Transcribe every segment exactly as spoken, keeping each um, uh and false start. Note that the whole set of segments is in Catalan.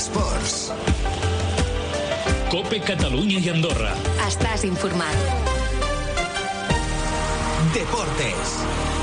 Esports. COPE Catalunya i Andorra. Estàs informat. Deportes.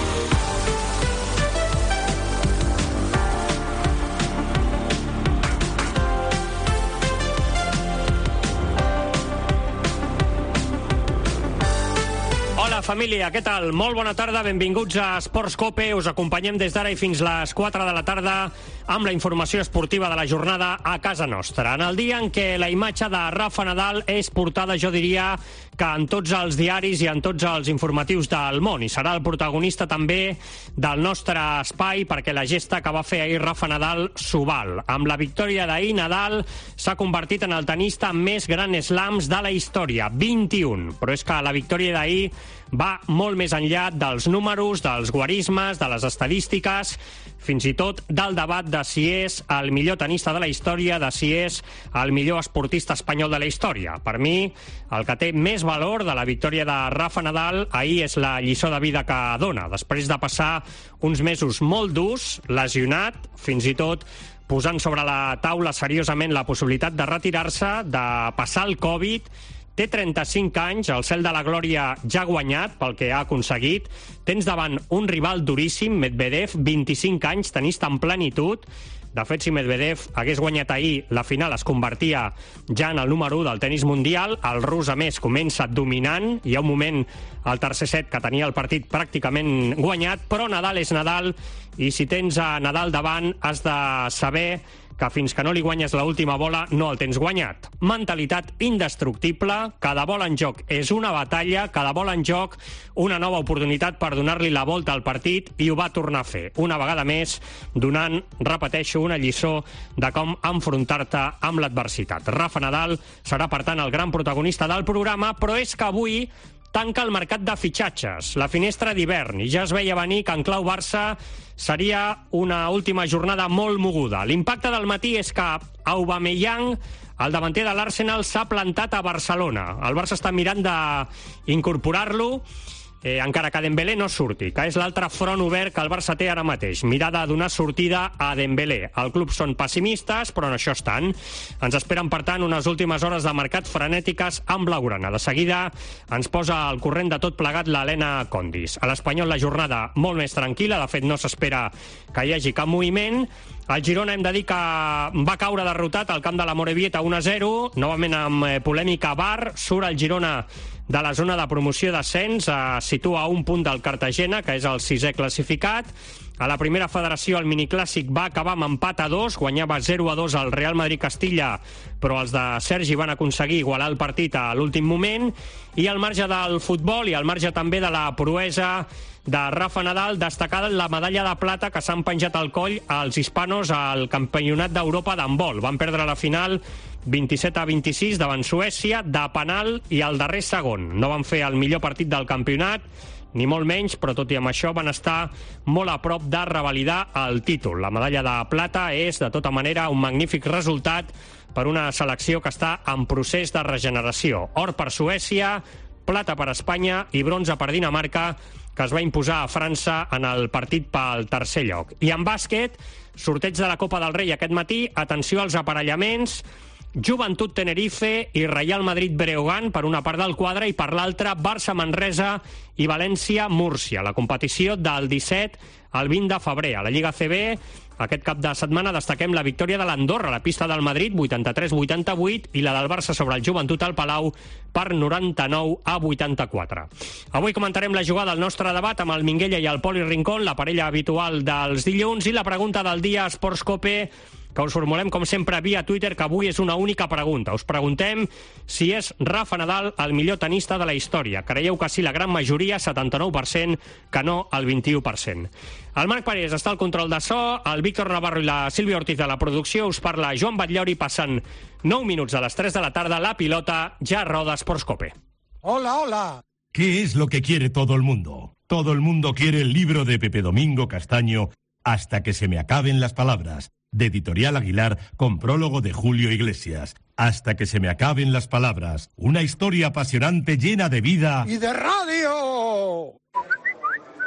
Hola família, què tal? Molt bona tarda, benvinguts a Esports COPE. Us acompanyem des d'ara i fins les quatre de la tarda amb la informació esportiva de la jornada a casa nostra. En el dia en què la imatge de Rafa Nadal és portada, jo diria, que en tots els diaris i en tots els informatius del món, i serà el protagonista també del nostre espai, perquè la gesta que va fer ahir Rafa Nadal s'ho val. Amb la victòria d'ahir, Nadal s'ha convertit en el tenista amb més gran slams de la història, vint-i-un. Però és que la victòria d'ahir va molt més enllà dels números, dels guarismes, de les estadístiques, fins i tot del debat de si és el millor tenista de la història, de si és el millor esportista espanyol de la història. Per mi, el que té més valor de la victòria de Rafa Nadal ahir és la lliçó de vida que dona, després de passar uns mesos molt durs, lesionat, fins i tot posant sobre la taula seriosament la possibilitat de retirar-se, de passar el Covid. Té trenta-cinc anys, el cel de la glòria ja guanyat pel que ha aconseguit. Tens davant un rival duríssim, Medvedev, vint-i-cinc anys, tenista en plenitud. De fet, si Medvedev hagués guanyat ahir, la final es convertia ja en el número u del tenis mundial. El rus, a més, comença dominant. Hi ha un moment al tercer set que tenia el partit pràcticament guanyat, però Nadal és Nadal, i si tens a Nadal davant has de saber que fins que no li guanyes l'última bola no el tens guanyat. Mentalitat indestructible, cada bola en joc és una batalla, cada bola en joc una nova oportunitat per donar-li la volta al partit, i ho va tornar a fer. Una vegada més, donant, repeteixo, una lliçó de com enfrontar-te amb l'adversitat. Rafa Nadal serà, per tant, el gran protagonista del programa, però és que avui tanca el mercat de fitxatges, la finestra d'hivern, i ja es veia venir que en clau Barça seria una última jornada molt moguda. L'impacte del matí és que Aubameyang, el davanter de l'Arsenal, s'ha plantat a Barcelona. El Barça està mirant d'incorporar-lo, Eh, encara que Dembélé no surti, que és l'altre front obert que el Barça té ara mateix. Mirada a donar sortida a Dembélé. El club són pessimistes, però en això estan. Ens esperen, per tant, unes últimes hores de mercat frenètiques amb blaugrana. De seguida ens posa al corrent de tot plegat l'Helena Condis. A l'Espanyol la jornada molt més tranquil·la, de fet no s'espera que hi hagi cap moviment. El Girona, hem de dir que va caure derrotat al camp de la Morevieta un a zero, novament amb polèmica V A R. Surt el Girona de la zona de promoció d'ascens, es situa a un punt del Cartagena, que és el sisè classificat. A la primera federació el miniclàssic va acabar amb empat a dos, guanyava zero a dos el Real Madrid-Castilla, però els de Sergi van aconseguir igualar el partit a l'últim moment. I al marge del futbol i al marge també de la proesa de Rafa Nadal, destacada la medalla de plata que s'han penjat al coll als hispanos al Campionat d'Europa d'handbol. Van perdre la final vint-i-set a vint-i-sis davant Suècia, de penal i al darrer segon. No van fer el millor partit del campionat, ni molt menys, però tot i amb això van estar molt a prop de revalidar el títol. La medalla de plata és, de tota manera, un magnífic resultat per una selecció que està en procés de regeneració. Or per Suècia, plata per Espanya i bronze per Dinamarca, que es va imposar a França en el partit pel tercer lloc. I en bàsquet, sorteig de la Copa del Rei aquest matí, atenció als aparellaments, Joventut Tenerife i Real Madrid Breogán per una part del quadre, i per l'altra Barça Manresa i València Múrcia. La competició del disset al vint de febrer. A la Lliga C B, aquest cap de setmana destaquem la victòria de l'Andorra a la pista del Madrid, vuitanta-tres a vuitanta-vuit, i la del Barça sobre el Joventut al Palau per noranta-nou a vuitanta-quatre. Avui comentarem la jugada al nostre debat amb el Minguella i el Poli Rincón, la parella habitual dels dilluns, i la pregunta del dia a Esports COPE, que us formulem, com sempre, via Twitter, que avui és una única pregunta. Us preguntem si és Rafa Nadal el millor tenista de la història. Creieu que sí la gran majoria, setanta-nou per cent, que no el vint-i-u per cent. El Marc Parés està al control de so, el Víctor Navarro i la Sílvia Ortiz de la producció. Us parla Joan Batllori, passen nou minuts a les tres de la tarda. La pilota ja roda Esports COPE. Hola, hola. ¿Qué es lo que quiere todo el mundo? Todo el mundo quiere el libro de Pepe Domingo Castaño, Hasta que se me acaben las palabras, de Editorial Aguilar, con prólogo de Julio Iglesias. Hasta que se me acaben las palabras. Una historia apasionante llena de vida ¡Y de radio!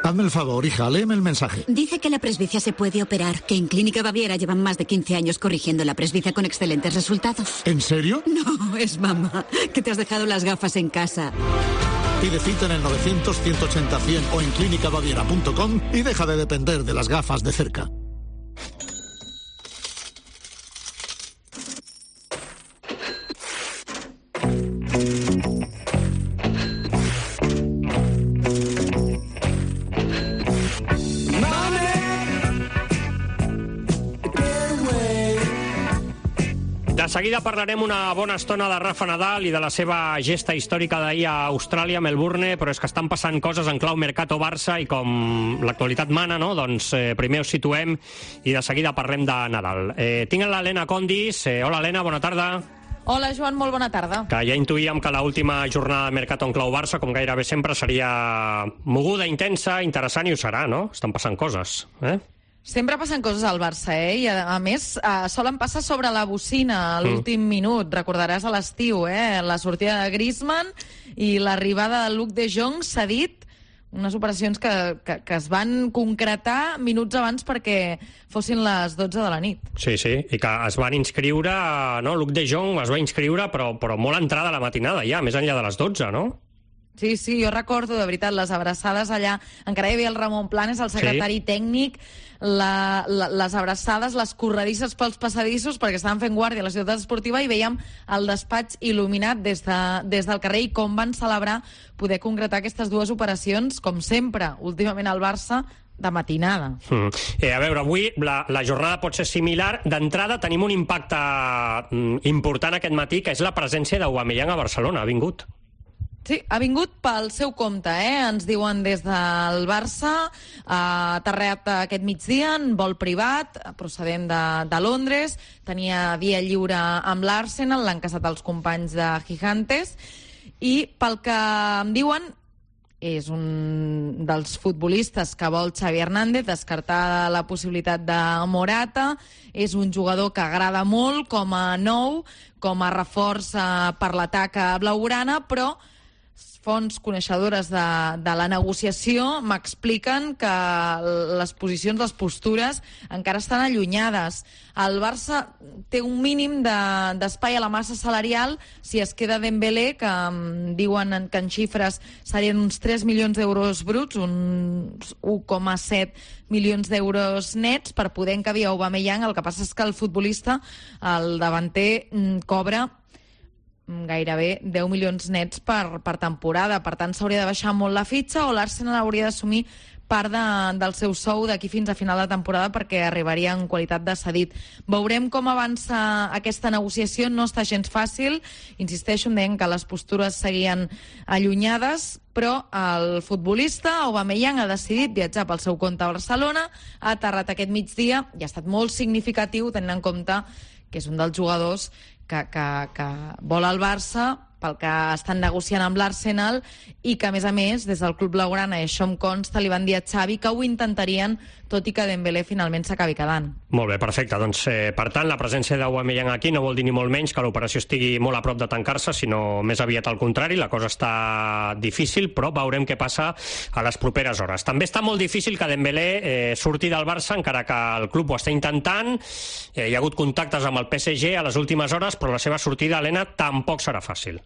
Hazme el favor, hija, léeme el mensaje. Dice que la presbicia se puede operar, que en Clínica Baviera llevan más de quince años corrigiendo la presbicia con excelentes resultados. ¿En serio? No, es mamá, que te has dejado las gafas en casa. Pide cita en el novecientos, ciento ochenta, cien o en clínica baviera punto com y deja de depender de las gafas de cerca. De seguida parlarem una bona estona de Rafa Nadal i de la seva gesta històrica d'ahir a Austràlia, Melbourne, però és que estan passant coses en clau Mercato-Barça i com l'actualitat mana, no? Doncs eh, primer us situem i de seguida parlem de Nadal. Eh, tinc l'Helena Condis. Eh, hola, Helena, bona tarda. Hola, Joan, molt bona tarda. Que ja intuïem que l'última jornada de Mercato en clau Barça, com gairebé sempre, seria moguda, intensa, interessant, i ho serà, no? Estan passant coses, eh? Sempre passen coses al Barça, eh? I a, a més, eh, solen passar sobre la bocina a l'últim mm. minut. Recordaràs a l'estiu, eh? La sortida de Griezmann i l'arribada de Luc de Jong s'ha dit, unes operacions que, que, que es van concretar minuts abans perquè fossin les dotze de la nit. Sí, sí, i que es van inscriure, no? Luc de Jong es va inscriure, però, però molt entrada a la matinada ja, més enllà de les dotze, no? Sí, sí, jo recordo, de veritat, les abraçades allà. Encara hi havia el Ramon Planes, el secretari sí. tècnic, la, la, les abraçades, les corredisses pels passadissos, perquè estaven fent guàrdia a la ciutat esportiva i veiem el despatx il·luminat des, de, des del carrer i com van celebrar poder concretar aquestes dues operacions, com sempre, últimament al Barça, de matinada. Mm. Eh, a veure, avui la, la jornada pot ser similar. D'entrada tenim un impacte mm, important aquest matí, que és la presència d'Aubameyang a Barcelona. Ha vingut. Sí, ha vingut pel seu compte, eh? Ens diuen des del Barça, ha aterrat aquest migdia en vol privat, procedent de, de Londres, tenia dia lliure amb l'Arsenal, l'han casat els companys de Gigantes, i pel que em diuen, és un dels futbolistes que vol Xavi Hernández, descartar la possibilitat de Morata, és un jugador que agrada molt com a nou, com a reforç per l'atac blaugrana, però fonts coneixedores de, de la negociació m'expliquen que les posicions, les postures, encara estan allunyades. El Barça té un mínim de, d'espai a la massa salarial si es queda Dembélé, que um, diuen que en xifres serien uns tres milions d'euros bruts, uns u coma set milions d'euros nets, per poder encabir Aubameyang. El que passa és que el futbolista, el davanter, cobra gairebé deu milions nets per, per temporada. Per tant, s'hauria de baixar molt la fitxa o l'Arsenal hauria d'assumir part de, del seu sou d'aquí fins a final de temporada perquè arribaria en qualitat de cedit. Veurem com avança aquesta negociació. No està gens fàcil. Insisteixo, em deien que les postures seguien allunyades, però el futbolista Aubameyang ha decidit viatjar pel seu compte a Barcelona, ha aterrat aquest migdia i ha estat molt significatiu tenint en compte que és un dels jugadors que, que, que vol el Barça, pel que estan negociant amb l'Arsenal, i que, a més a més, des del club blaugrana, i això em consta, li van dir a Xavi que ho intentarien, tot i que Dembélé finalment s'acabi quedant. Molt bé, perfecte. Doncs, eh, per tant, la presència d'Aubameyang aquí no vol dir ni molt menys que l'operació estigui molt a prop de tancar-se, sinó més aviat al contrari. La cosa està difícil, però veurem què passa a les properes hores. També està molt difícil que Dembélé eh, surti del Barça, encara que el club ho està intentant. Eh, hi ha hagut contactes amb el P S G a les últimes hores, però la seva sortida, Helena, tampoc serà fàcil.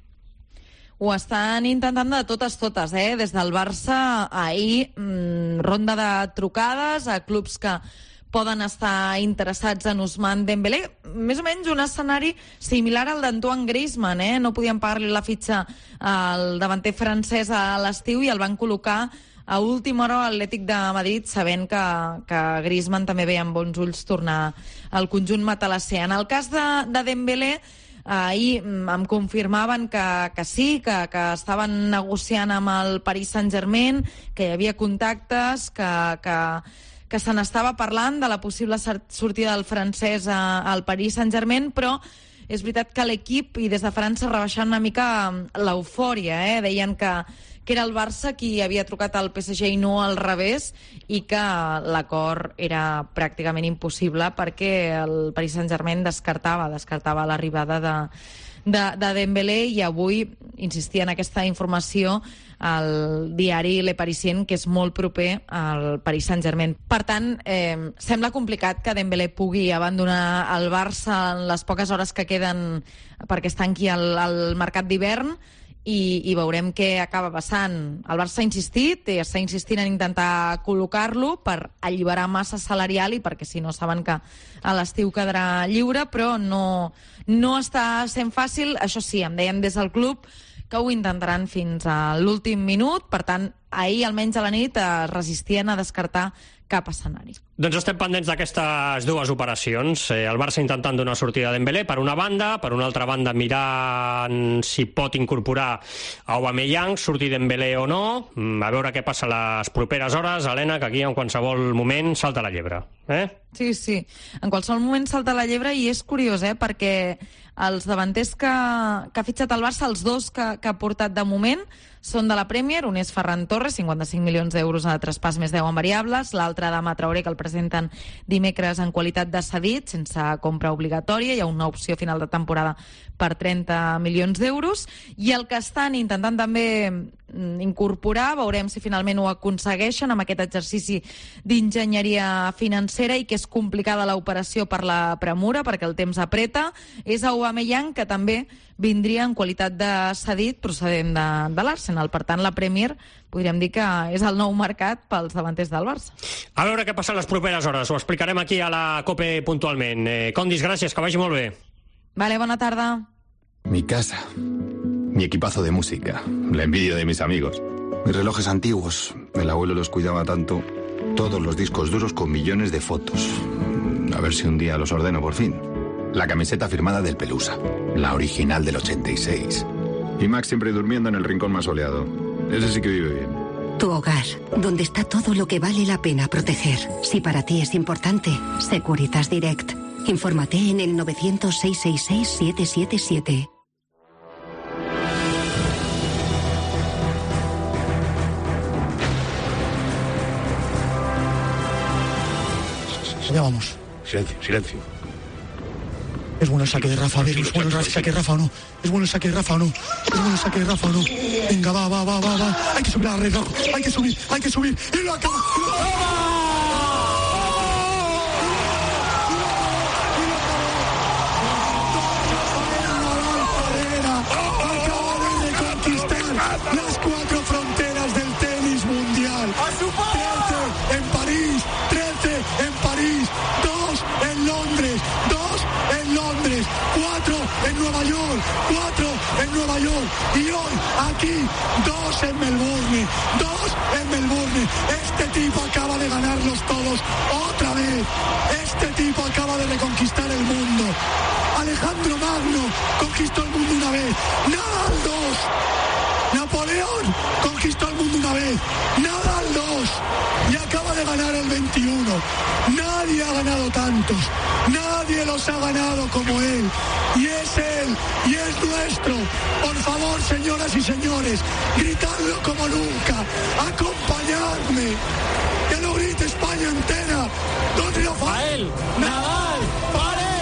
Ho estan intentant de totes, totes, eh? Des del Barça, ahir, mmm, ronda de trucades a clubs que poden estar interessats en Ousmane Dembélé. Més o menys un escenari similar al d'Antoine Griezmann, eh? No podien pagar-li la fitxa al davanter francès a l'estiu i el van col·locar a última hora a l'Atlètic de Madrid, sabent que, que Griezmann també veia amb bons ulls tornar al conjunt matalassé. En el cas de, de Dembélé, ahir em confirmaven que, que sí, que, que estaven negociant amb el Paris Saint-Germain, que hi havia contactes, que, que, que se n'estava parlant de la possible sortida del francès a, al Paris Saint-Germain, però és veritat que l'equip, i des de França, rebaixant una mica l'eufòria, eh? Deien que, que era el Barça qui havia trucat al P S G i no al revés, i que l'acord era pràcticament impossible perquè el Paris Saint-Germain descartava, descartava l'arribada de, de, de Dembélé, i avui insistia en aquesta informació el diari Le Parisien, que és molt proper al Paris Saint-Germain. Per tant, eh, sembla complicat que Dembélé pugui abandonar el Barça en les poques hores que queden perquè es tanqui el, el mercat d'hivern, i, i veurem què acaba passant. El Barça ha insistit, i està insistint en intentar col·locar-lo per alliberar massa salarial i perquè si no saben que a l'estiu quedarà lliure, però no, no està sent fàcil. Això sí, em deien des del club que ho intentaran fins a l'últim minut, per tant, ahir almenys a la nit es resistien a descartar cap escenari. Doncs estem pendents d'aquestes dues operacions. Eh, el Barça intentant donar sortida a Dembélé, per una banda, per una altra banda mirant si pot incorporar a Aubameyang, sortir Dembélé o no, a veure què passa les properes hores. Helena, que aquí en qualsevol moment salta la llebre. Eh? Sí, sí, en qualsevol moment salta la llebre, i és curiós, eh, perquè els davanters que, que ha fitxat el Barça, els dos que, que ha portat de moment, són de la Premier. Un és Ferran Torres, cinquanta-cinc milions d'euros a traspàs més deu en variables. L'altre, Adama Traoré, que el presenten dimecres en qualitat de cedit, sense compra obligatòria. Hi ha una opció final de temporada per trenta milions d'euros. I el que estan intentant també incorporar, veurem si finalment ho aconsegueixen amb aquest exercici d'enginyeria financera, i que és complicada l'operació per la premura, perquè el temps apreta, és Aubameyang, que també vindria en qualitat de cedit procedent de, de l'Arsenal. Per tant, la Premier podríem dir que és el nou mercat pels davanters del Barça. A veure què passa en les properes hores. Ho explicarem aquí a la COPE puntualment. Eh, Condis, gràcies, que vagi molt bé. Vale, bona tarda. Mi casa, mi equipazo de música, la envidia de mis amigos, mis relojes antiguos, el abuelo los cuidaba tanto, todos los discos duros con millones de fotos. A ver si un día los ordeno por fin. La camiseta firmada del Pelusa, la original del ochenta y seis. Y Max siempre durmiendo en el rincón más soleado. Ese sí que vive bien. Tu hogar, donde está todo lo que vale la pena proteger. Si para ti es importante, Securitas Direct. Infórmate en el novecientos, seiscientos sesenta y seis, siete siete siete. Allá vamos. Silencio, silencio. Es bueno el saque de Rafa, a ver, es bueno el saque de Rafa o no. Es bueno el saque de Rafa o no. Es bueno el saque de Rafa o no. Venga, va, va, va, va, va. Hay que subir a la red, Rafa. Hay que subir, hay que subir. Y lo acaba. Las cuatro fronteras del tenis mundial. trece en París, trece en París, dos en Londres, dos en Londres, cuatro en Nueva York, cuatro en Nueva York, y hoy aquí dos en Melbourne, dos en Melbourne. Este tipo acaba de ganarlos todos otra vez. Este tipo acaba de reconquistar el mundo. Alejandro Magno conquistó el mundo una vez, Nadal dos. Napoleón conquistó el mundo una vez, Nadal dos, y acaba de ganar el veintiuno. Nadie ha ganado tantos, nadie los ha ganado como él, y es él, y es nuestro. Por favor, señoras y señores, gritadlo como nunca, acompañadme, que lo grite España entera. Don Rafael Nadal Parera.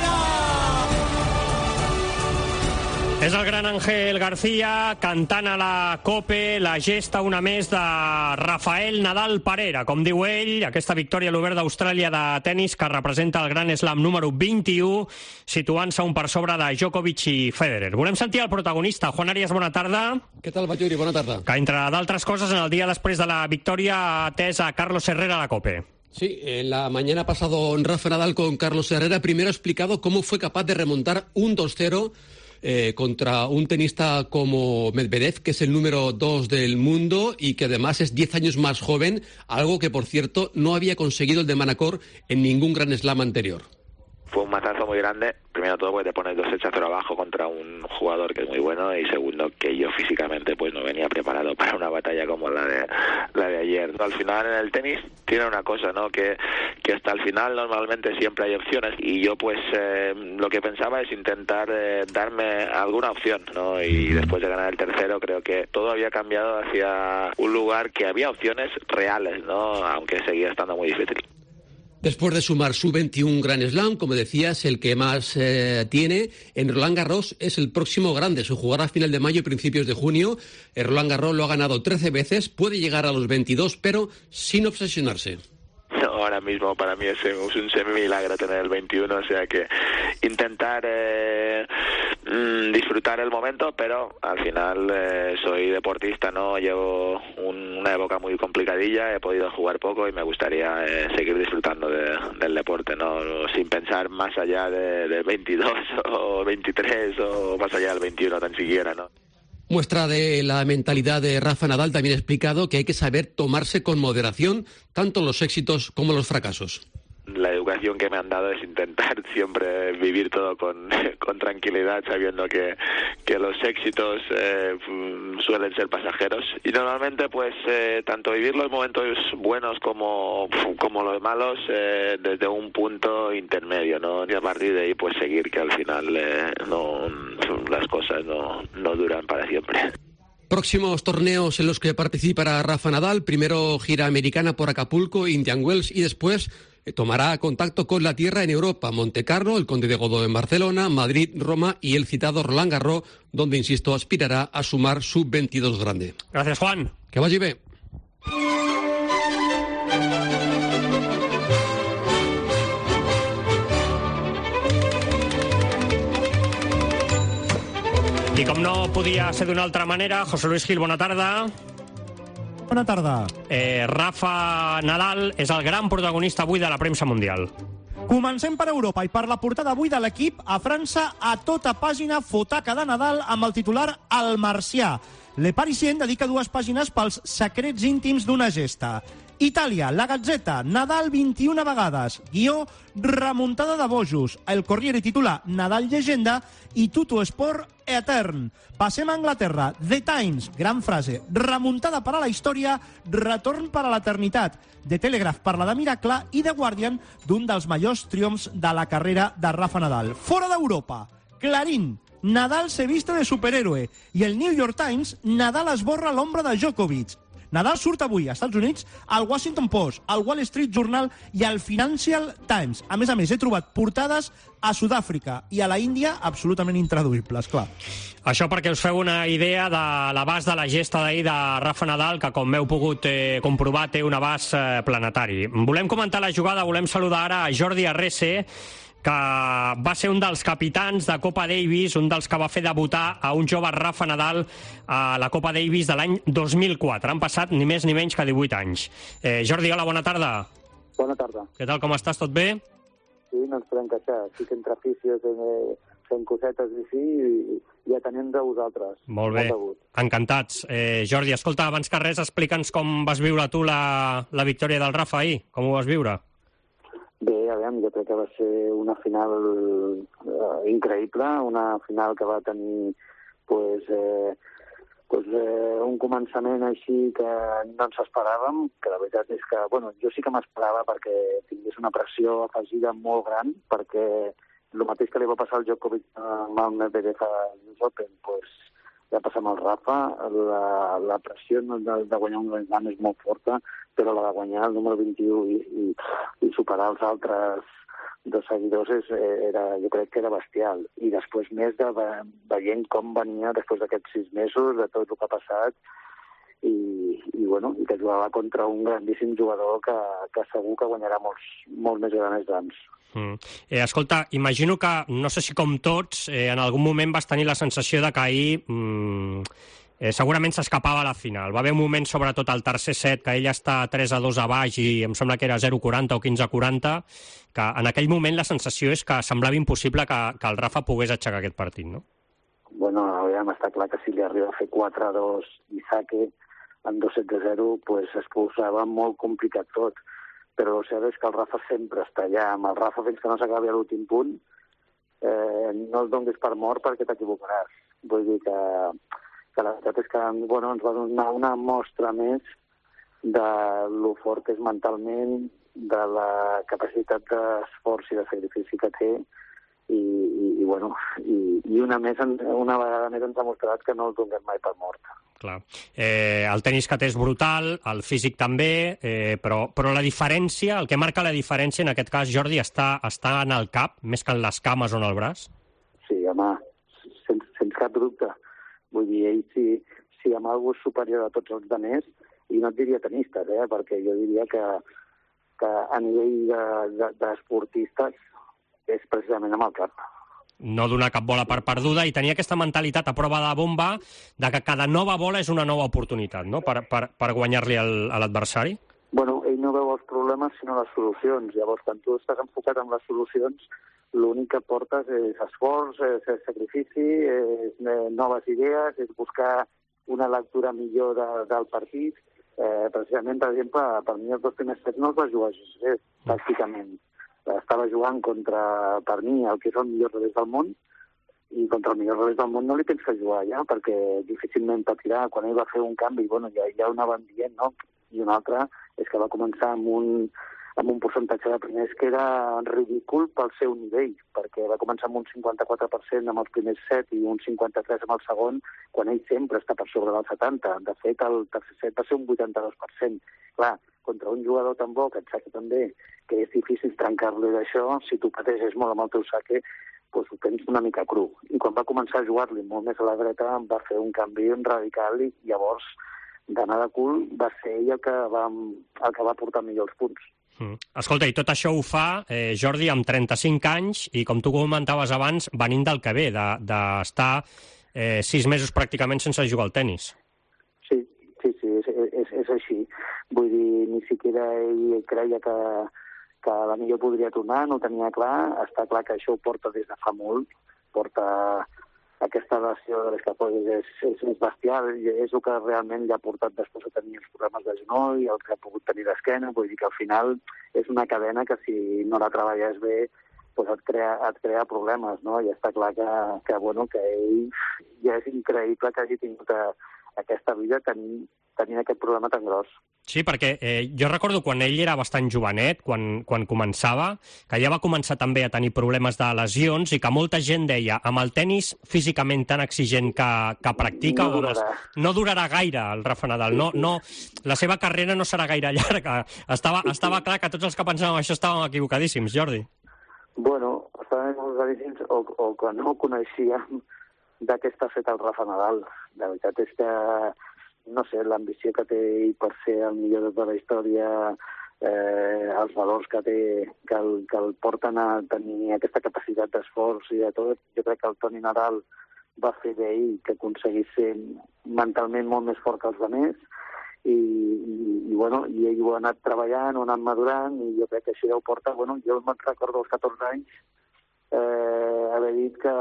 És el gran Ángel García cantant a la COPE la gesta una més de Rafael Nadal Parera. Com diu ell, aquesta victòria a l'Obert d'Austràlia de tennis que representa el Gran Slam número vint-i-u, situant-se un per sobre de Djokovic i Federer. Volem sentir el protagonista. Juan Arias, bona tarda. Què tal, Batlluri? Bona tarda. Que, entre d'altres coses, en el dia després de la victòria ha atès a Carlos Herrera a la COPE. Sí, en la mañana pasado Rafa Nadal con Carlos Herrera primero ha explicado cómo fue capaz de remontar un dos cero Eh, contra un tenista como Medvedev, que es el número dos del mundo y que además es diez años más joven, algo que, por cierto, no había conseguido el de Manacor en ningún Gran Slam anterior. Fue un mazazo muy grande, primero todo porque te pones dos sets a cero abajo contra un jugador que es muy bueno, y segundo que yo físicamente pues no venía preparado para una batalla como la de la de ayer. Al final en el tenis tiene una cosa, ¿no? Que, que hasta el final normalmente siempre hay opciones, y yo pues eh, lo que pensaba es intentar eh, darme alguna opción, ¿no? Y después de ganar el tercero creo que todo había cambiado hacia un lugar que había opciones reales, ¿no? Aunque seguía estando muy difícil. Después de sumar su veintiún Grand Slam, como decías, el que más eh, tiene, en Roland Garros es el próximo grande. Se jugará a final de mayo y principios de junio. El Roland Garros lo ha ganado trece veces, puede llegar a los veintidós, pero sin obsesionarse. Ahora mismo para mí es un semi-milagro tener el veintiuno, o sea que intentar eh, mmm, disfrutar el momento, pero al final eh, soy deportista, no llevo un, una época muy complicadilla, he podido jugar poco y me gustaría eh, seguir disfrutando de, del deporte, no sin pensar más allá de, de veintidós o veintitrés o más allá del veintiuno tan siquiera, ¿no? Muestra de la mentalidad de Rafa Nadal, también ha explicado que hay que saber tomarse con moderación tanto los éxitos como los fracasos. La educación que me han dado es intentar siempre vivir todo con, con tranquilidad, sabiendo que, que los éxitos eh, suelen ser pasajeros. Y normalmente, pues, eh, tanto vivir los momentos buenos como, como los malos eh, desde un punto intermedio, ¿no? Y a partir de ahí, pues, seguir, que al final eh, no, las cosas no, no duran para siempre. Próximos torneos en los que participará Rafa Nadal, primero gira americana por Acapulco, Indian Wells, y después tomará contacto con la tierra en Europa, Montecarlo, el Conde de Godó en Barcelona, Madrid, Roma y el citado Roland Garros, donde, insisto, aspirará a sumar su veintidós grande. Gracias, Juan. Que vagi bé. I com no podia ser d'una altra manera, José Luis Gil, bona tarda. Bona tarda. Eh, Rafa Nadal és el gran protagonista avui de la premsa mundial. Comencem per Europa i per la portada avui de l'equip a França, a tota pàgina fotaca de Nadal amb el titular El Marcià. Le Parisien dedica dues pàgines pels secrets íntims d'una gesta. Itàlia, La Gazzetta, Nadal vint-i-una vegades, guió remuntada de bojos. El Corriere titula Nadal llegenda i Tutto Sport etern. Passem a Anglaterra, The Times, gran frase, remuntada per a la història, retorn per a l'eternitat. The Telegraph parla de miracle i The Guardian d'un dels majors triomfs de la carrera de Rafa Nadal. Fora d'Europa, Clarín, Nadal se viste de superhéroe, i el New York Times, Nadal esborra l'ombra de Djokovic. Nadal surt avui als Estats Units al Washington Post, al Wall Street Journal i al Financial Times. A més a més, he trobat portades a Sud-àfrica i a la Índia absolutament intraduïbles, clar. Això perquè us feu una idea de l'abast de la gesta d'ahir de Rafa Nadal, que com heu pogut eh, comprovar té un abast eh, planetari. Volem comentar la jugada, volem saludar ara a Jordi Arrese, que va ser un dels capitans de Copa Davis, un dels que va fer debutar a un jove Rafa Nadal a la Copa Davis de l'any dos mil quatre. Han passat ni més ni menys que divuit anys. Eh, Jordi, hola, bona tarda. Bona tarda. Què tal, com estàs? Tot bé? Sí, no ens podem queixar. Sí que entre aficions fem cosetes i sí, i ja tenim de vosaltres. Molt bé, encantats. Eh, Jordi, escolta, abans que res, explica'ns com vas viure tu la, la victòria del Rafa ahir. Com ho vas viure? Bé, a veure, jo crec que va ser una final uh, increïble, una final que va tenir pues, eh, pues, eh, un començament així que no ens esperàvem, que la veritat és que, bueno, jo sí que m'esperava perquè tingués una pressió afegida molt gran, perquè el mateix que li va passar al Djokovic amb el Medvedev a l'U S Open, pues, ja passa amb el Rafa, la, la pressió de, de guanyar un Grand Slam és molt forta, però la de guanyar el número vint-i-u i, i, i superar els altres dos seguidors és, era, jo crec que era bestial. I després més de veient com venia després d'aquests sis mesos, de tot el que ha passat, i, i, bueno, i que jugava contra un grandíssim jugador que, que segur que guanyarà molts, molt més grans slams. Mm. Eh, escolta, imagino que, no sé si com tots, eh, en algun moment vas tenir la sensació de que ahir mm, eh, segurament s'escapava a la final. Va haver un moment, sobretot al tercer set, que ell està tres a dos a baix i em sembla que era zero a quaranta o quinze a quaranta, que en aquell moment la sensació és que semblava impossible que, que el Rafa pogués aixecar aquest partit, no? Bueno, aviam, està clar que si li arriba a fer quatre a dos i saque en dos sets a zero, pues es posava molt complicat tot. Però el cert és que el Rafa sempre està allà, amb el Rafa fins que no s'acabi a l'últim punt, eh, no el donguis per mort perquè t'equivocaràs. Vull dir que, que la veritat és que bueno, ens va donar una mostra més de lo fort que és mentalment, de la capacitat d'esforç i de sacrifici que té, i, i, i bueno, i, i una, més, una vegada més ens ha mostrat que no el donem mai per mort. Clar. Eh, el tenis que té és brutal, el físic també, eh, però, però la diferència, el que marca la diferència en aquest cas, Jordi, està, està en el cap, més que en les cames o en el braç? Sí, home, sense, sense cap dubte. Vull dir, ell si, si amb algú és superior a tots els demés, i no et diria tenistes, eh, perquè jo diria que, que a nivell d'esportistes de, de, és precisament amb el cap. No donar cap bola per perduda i tenir aquesta mentalitat a prova de bomba de que cada nova bola és una nova oportunitat, no?, per, per, per guanyar-li a l'adversari. Bueno, ell no veu els problemes sinó les solucions. Llavors, quan tu estàs enfocat en les solucions, l'únic que portes és esforç, és sacrifici, és noves idees, és buscar una lectura millor de, del partit. Eh, precisament, per exemple, per mi els dos primers sets no els va jugar gens bé, pràcticament. Estava jugant contra, per mi, el que és el millor revés del món, i contra el millor revés del món no li tens que jugar ja, perquè difícilment patirà. Quan ell va fer un canvi, bueno, ja, ja ho anaven dient, no? I un altre és que va començar amb un, amb un percentatge de primers que era ridícul pel seu nivell, perquè va començar amb un cinquanta-quatre per cent amb els primers set i un cinquanta-tres per cent amb el segon, quan ell sempre està per sobre del setanta. De fet, el tercer set va ser un vuitanta-dos per cent. Clar, contra un jugador tan bo, que et saque també, que és difícil trencar-li d'això, si tu pateixes molt amb el teu saque, doncs ho tens una mica cru. I quan va començar a jugar-li molt més a la dreta, va fer un canvi radical i llavors, d'anar de cul, va ser ell el que va, el que va portar millor els punts. Mm. Escolta, i tot això ho fa, eh, Jordi, amb trenta-cinc anys, i com tu comentaves abans, venint del que ve, d'estar de, eh, sis mesos pràcticament sense jugar al tenis. Sí, sí, sí, és, és, és així. Vull dir, ni siquiera ell creia que, que la millor podria tornar, no ho tenia clar. Està clar que això ho porta des de fa molt, porta aquesta lesió de l'escapoide, és, és, és bestial, i és el que realment li ha portat després a tenir els problemes de genoll, el que ha pogut tenir d'esquena. Vull dir que al final és una cadena que si no la treballes bé doncs et crea, et crea problemes, no? I està clar que, que, bueno, que ell ja és increïble que hagi tingut a, aquesta vida tenint, tenint aquest problema tan gros. Sí, perquè eh, jo recordo quan ell era bastant jovenet, quan, quan començava, que ja va començar també a tenir problemes de lesions i que molta gent deia, amb el tenis físicament tan exigent que, que practica, no durarà. Els, no durarà gaire el Rafa Nadal, no, no, la seva carrera no serà gaire llarga. Estava, estava clar que tots els que pensàvem això estàvem equivocadíssims, Jordi. Bueno, estàvem equivocadíssims o, o que no coneixíem de què està fet el Rafa Nadal. La veritat és que no sé, l'ambició que té ell per ser el millor de tota la història, eh, els valors que té, que el, que el porten a tenir aquesta capacitat d'esforç i de tot. Jo crec que el Toni Nadal va fer d'ell que aconseguís ser mentalment molt més fort que els altres, i, i, i, bueno, i ell ho ha anat treballant, ho ha anat madurant, i jo crec que això ja ho porta. Bueno, jo me'n recordo als catorze anys eh, haver dit que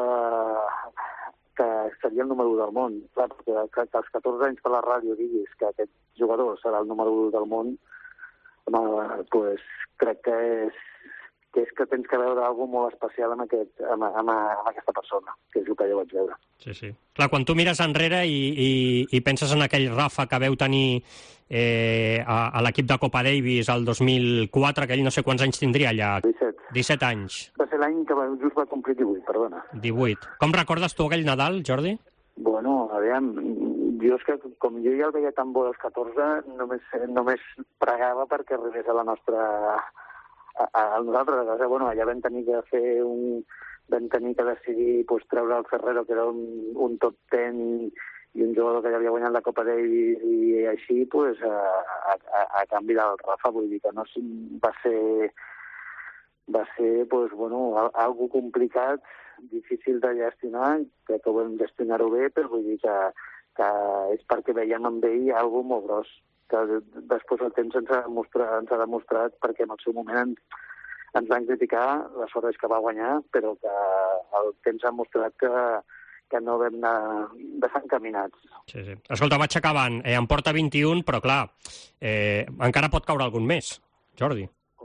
que seria el número u del món. Clar, perquè que, que als catorze anys per la ràdio diguis que aquest jugador serà el número u del món, home, pues, crec que és, que és que tens que veure alguna molt especial amb, aquest, amb, amb, amb aquesta persona, que és el que jo vaig veure. Sí, sí. Clar, quan tu mires enrere i, i, i penses en aquell Rafa que veu tenir eh, a, a l'equip de Copa Davis el dos mil quatre, que ell no sé quants anys tindria allà. disset. disset anys. Va ser l'any que va, just va complir divuit, perdona. divuit. Com recordes tu aquell Nadal, Jordi? Bueno, aviam, jo és que com jo ja el veia tan bo als catorze, només, només pregava perquè arribés a la nostra... A, a, a nosaltres. Bueno, allà vam tenir que fer un... vam tenir que decidir pues, treure el Ferrero, que era un, un top ten, i un jugador que ja havia guanyat la Copa Davis, i així, pues, a, a, a canvi del Rafa. Vull dir que no va ser... va ser, pues, bueno, algo complicat, difícil de gestionar, crec que ho vam gestionar-ho bé, però vull dir que, que és perquè veiem amb ell algo molt gros, que després el temps ens ha demostrat, ens ha demostrat perquè en el seu moment ens, ens van criticar, la sort és que va guanyar, però que el temps ha mostrat que, que no vam anar desencaminats. Sí, sí. Escolta, vaig acabant. Eh, em porta vint-i-un, però clar, eh, encara pot caure algun més, Jordi.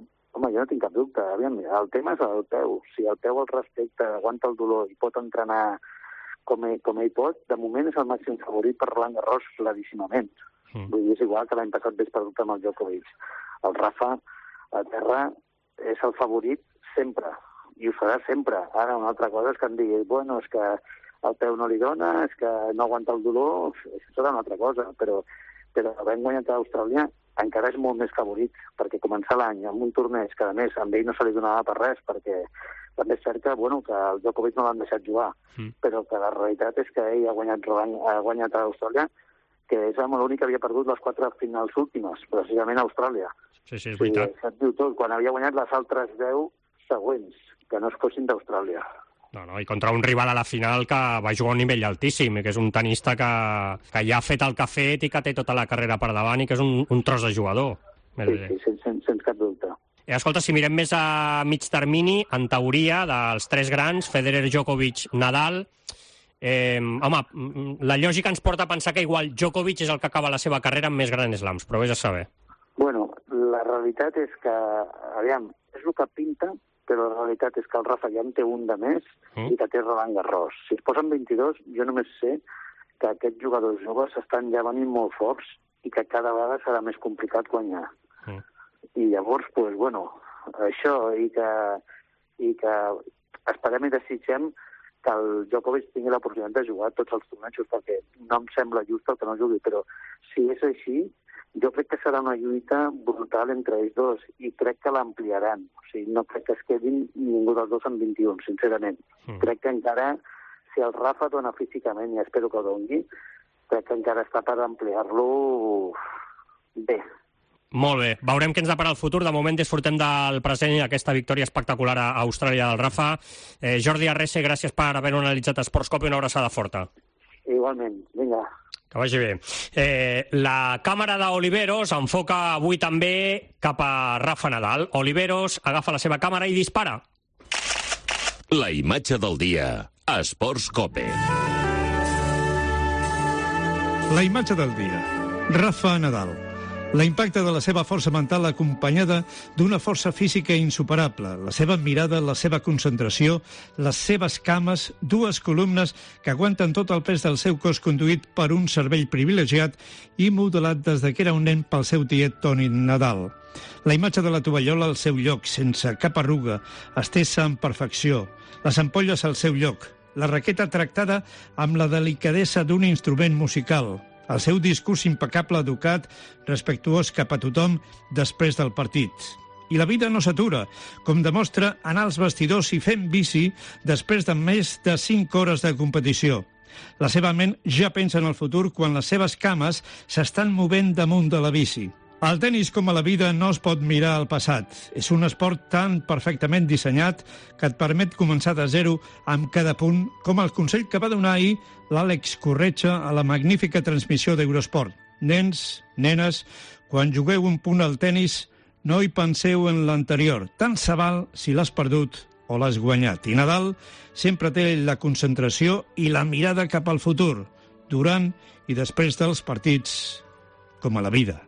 Home, jo no tinc cap dubte. Aviam, el tema és el peu. Si el peu el respecta, aguanta el dolor i pot entrenar com ell, com ell pot, de moment és el màxim favorit per Roland Garros claríssimament. Mm. Vull dir, és igual que l'any passat vés perdut amb el Djokovic. El Rafa, a terra, és el favorit sempre, i ho serà sempre. Ara, una altra cosa és que em digui, bueno, és que el peu no li dona, és que no aguanta el dolor, això serà una altra cosa, però, però havent guanyat a Austràlia encara és molt més favorit, perquè començar l'any amb un torneig que, a més, amb ell no se li donava per res, perquè també és cert que, bueno, que el Djokovic no l'han deixat jugar, mm. però que la realitat és que ell ha guanyat, ha guanyat a Austràlia, que és amb l'únic que havia perdut les quatre finals últimes, precisament a Austràlia. Sí, sí, és veritat. Sí, et diu tot, quan havia guanyat les altres deu següents, que no es fossin d'Austràlia. No, no, i contra un rival a la final que va jugar a un nivell altíssim, que és un tenista que, que ja ha fet el que ha fet i que té tota la carrera per davant i que és un, un tros de jugador. Sí, sí, sense, sense, sense cap dubte. Eh, escolta, si mirem més a mig termini, en teoria, dels tres grans, Federer, Djokovic, Nadal, eh, home, la lògica ens porta a pensar que igual Djokovic és el que acaba la seva carrera amb més Grand Slams, però vés a saber. Bueno, la realitat és que, aviam, és el que pinta, però la realitat és que el Rafa ja en té un de més mm. i que té Roland Garros. Si es posen vint-i-dos, jo només sé que aquests jugadors joves estan ja venint molt forts i que cada vegada serà més complicat guanyar. Mm. I llavors, pues, bueno, això, i que, i que esperem i desitgem que el Djokovic tingui l'oportunitat de jugar tots els tornejos, perquè no em sembla just el que no jugui, però si és així, jo crec que serà una lluita brutal entre ells dos, i crec que l'ampliaran. O sigui, no crec que es quedin ningú dels dos en vint-i-un, sincerament. Mm. Crec que encara, si el Rafa dona físicament, i espero que ho doni, crec que encara està per ampliar-lo bé. Molt bé, veurem què ens depara el futur. De moment disfrutem del present i aquesta victòria espectacular a Austràlia del Rafa. Eh, Jordi Arrese, gràcies per haver-ho analitzat a Sportscope i una abraçada forta. Igualment, vinga. Que vagi bé. Eh, la càmera d'Oliveros enfoca avui també cap a Rafa Nadal. Oliveros agafa la seva càmera i dispara. La imatge del dia a Sportscope. La imatge del dia. Rafa Nadal. L'impacte de la seva força mental acompanyada d'una força física insuperable, la seva mirada, la seva concentració, les seves cames, dues columnes que aguanten tot el pes del seu cos conduït per un cervell privilegiat i modelat des de que era un nen pel seu tiet Toni Nadal. La imatge de la tovallola al seu lloc, sense cap arruga, estesa en perfecció, les ampolles al seu lloc, la raqueta tractada amb la delicadesa d'un instrument musical, el seu discurs impecable, educat, respectuós cap a tothom després del partit. I la vida no s'atura, com demostra anar als vestidors i fent bici després de més de cinc hores de competició. La seva ment ja pensa en el futur quan les seves cames s'estan movent damunt de la bici. Al tenis, com a la vida, no es pot mirar al passat. És un esport tan perfectament dissenyat que et permet començar de zero amb cada punt, com el consell que va donar ahir l'Àlex Corretja a la magnífica transmissió d'Eurosport. Nens, nenes, quan jugueu un punt al tenis, no hi penseu en l'anterior. Tant se val si l'has perdut o l'has guanyat. I Nadal sempre té la concentració i la mirada cap al futur, durant i després dels partits, com a la vida.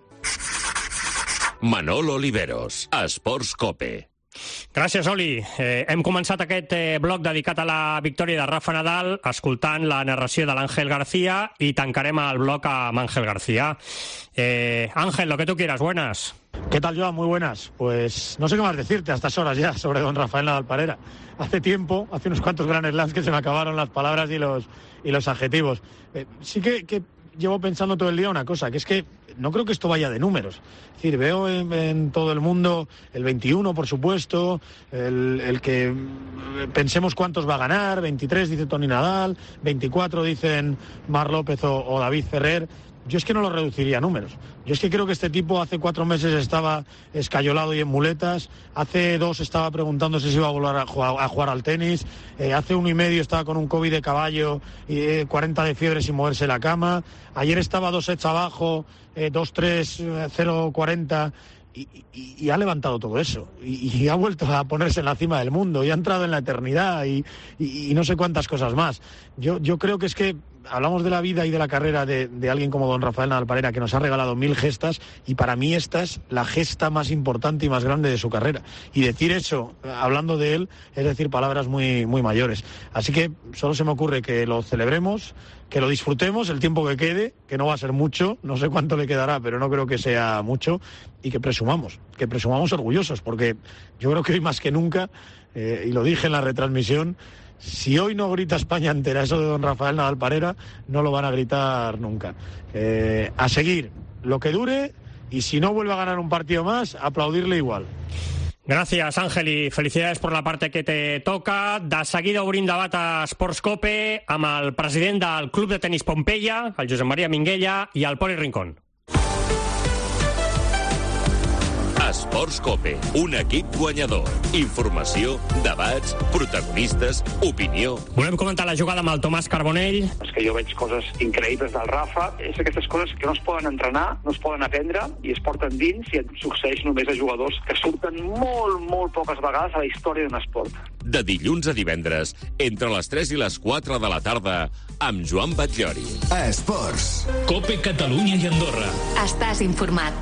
Manol Oliveros, a Sportscope. Gràcies, Oli. Eh, hem començat aquest eh, bloc dedicat a la victòria de Rafa Nadal escoltant la narració de l'Àngel García i tancarem el bloc amb Ángel García. Eh, Ángel, lo que tú quieras, buenas. ¿Qué tal, Joan? Muy buenas. Pues no sé qué más decirte a estas horas ya sobre don Rafael Nadal Parera. Hace tiempo, hace unos cuantos Grand Slams que se me acabaron las palabras y los, y los adjetivos. Eh, sí que, que llevo pensando todo el día una cosa, que es que no creo que esto vaya de números. Es decir, veo en, en todo el mundo el veintiuno, por supuesto, el, el que pensemos cuántos va a ganar, veintitrés dice Toni Nadal, veinticuatro dicen Marc López o, o David Ferrer. Yo es que no lo reduciría a números. Yo es que creo que este tipo hace cuatro meses estaba escayolado y en muletas, hace dos estaba preguntándose si iba a volver a jugar, a jugar al tenis, eh, hace uno y medio estaba con un COVID de caballo y eh, cuarenta de fiebre sin moverse de la cama, ayer estaba dos sets abajo, eh, dos tres, cero cuarenta... Y, y, y ha levantado todo eso y, y ha vuelto a ponerse en la cima del mundo y ha entrado en la eternidad y, y, y no sé cuántas cosas más. Yo, yo creo que es que hablamos de la vida y de la carrera de, de alguien como don Rafael Nadal Parera, que nos ha regalado mil gestas, y para mí esta es la gesta más importante y más grande de su carrera. Y decir eso, hablando de él, es decir palabras muy, muy mayores. Así que solo se me ocurre que lo celebremos, que lo disfrutemos el tiempo que quede, que no va a ser mucho, no sé cuánto le quedará, pero no creo que sea mucho, y que presumamos, que presumamos orgullosos, porque yo creo que hoy más que nunca, eh, y lo dije en la retransmisión, si hoy no grita España entera eso de don Rafael Nadal Parera, no lo van a gritar nunca. Eh, a seguir, lo que dure, y si no vuelve a ganar un partido más, aplaudirle igual. Gràcies, Àngel, i felicidades per la part que te toca. De seguida obrim debat a Esports Cope amb el president del Club de Tenis Pompeia, el Josep Maria Minguella, i el Poli Rincón. Esports Cope, un equip guanyador. Informació, debats, protagonistes, opinió. Volem comentar la jugada amb el Tomàs Carbonell. És que jo veig coses increïbles del Rafa. És aquestes coses que no es poden entrenar, no es poden aprendre i es porten dins i succeeix només a jugadors que surten molt, molt poques vegades a la història d'un esport. De dilluns a divendres, entre les tres i les quatre de la tarda, amb Joan Batllori. A Esports. Cope Catalunya i Andorra. Estàs informat.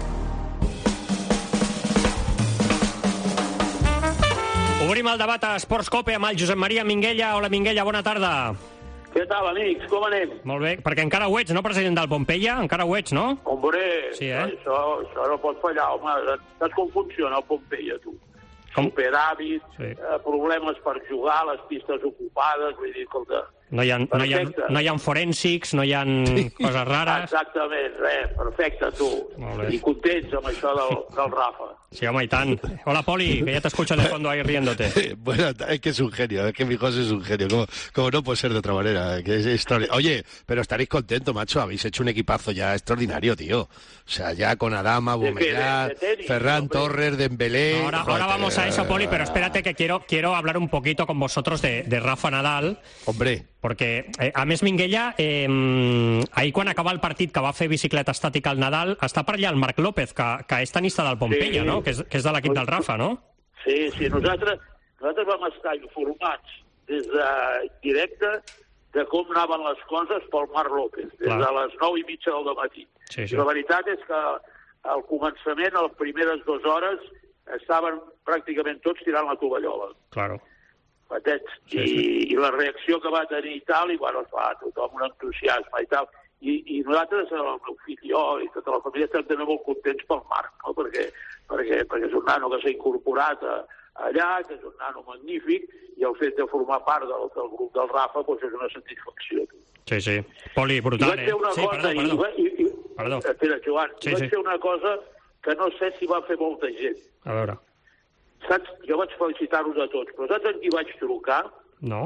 Obrim el debat a Esports Cope amb el Josep Maria Minguella. Hola, Minguella, bona tarda. Què tal, amics? Com anem? Molt bé, perquè encara ho ets, no, president del Pompeia? Encara ho ets, no? Hombre, sí, eh? això, això no pot fallar, home. Saps com funciona el Pompeia, tu? Com? Superàvit, sí. eh, problemes per jugar, les pistes ocupades, vull dir, escolta... No hi ha, no hi ha, no hi ha forènsics, no hi ha coses rares... Exactament, res, perfecte, tu. I contents amb això del, del Rafa. Sí, home, y tan. Hola, Poli, que ya te escucho de fondo ahí riéndote. Bueno, es que es un genio, es que mi José es un genio, como, como no puede ser de otra manera, que es extraordinario. Oye, pero estaréis contentos, macho, habéis hecho un equipazo ya extraordinario, tío. O sea, ya con Adama, Bumellar, Ferran Torres, Dembélé... No, ahora, ahora vamos a eso, Poli, pero espérate que quiero, quiero hablar un poquito con vosotros de, de Rafa Nadal. Hombre... Perquè, eh, a més, Minguella, eh, ahir quan acaba el partit que va fer bicicleta estàtica al Nadal, està per allà el Marc López, que, que és tenista del Pompeia, sí, no? Que és, que és de l'equip del Rafa, no? Sí, sí, nosaltres, nosaltres vam estar informats des de directe de com anaven les coses pel Marc López, des Clar. de les nou i mitja del matí. Sí, sí. I la veritat és que al començament, a les primeres dues hores, estaven pràcticament tots tirant la tovallola. Claro. Patets. Sí, I, sí. I la reacció que va tenir i tal, i bueno, fa tothom un entusiasme i tal. I, i nosaltres, el meu fill i jo, i tota la família, estem també molt contents pel Marc, no? perquè, perquè, perquè és un nano que s'ha incorporat a, allà, que és un nano magnífic, i el fet de formar part del, del grup del Rafa doncs és una satisfacció. Sí, sí. Poli, brutal, eh? I vaig fer una sí, cosa, perdó, perdó. I, i, i, perdó. Espera, Joan, sí, i vaig sí. fer una cosa que no sé si va fer molta gent. A veure. Saps? Jo vaig felicitar-vos a tots, però saps en qui vaig trucar? No.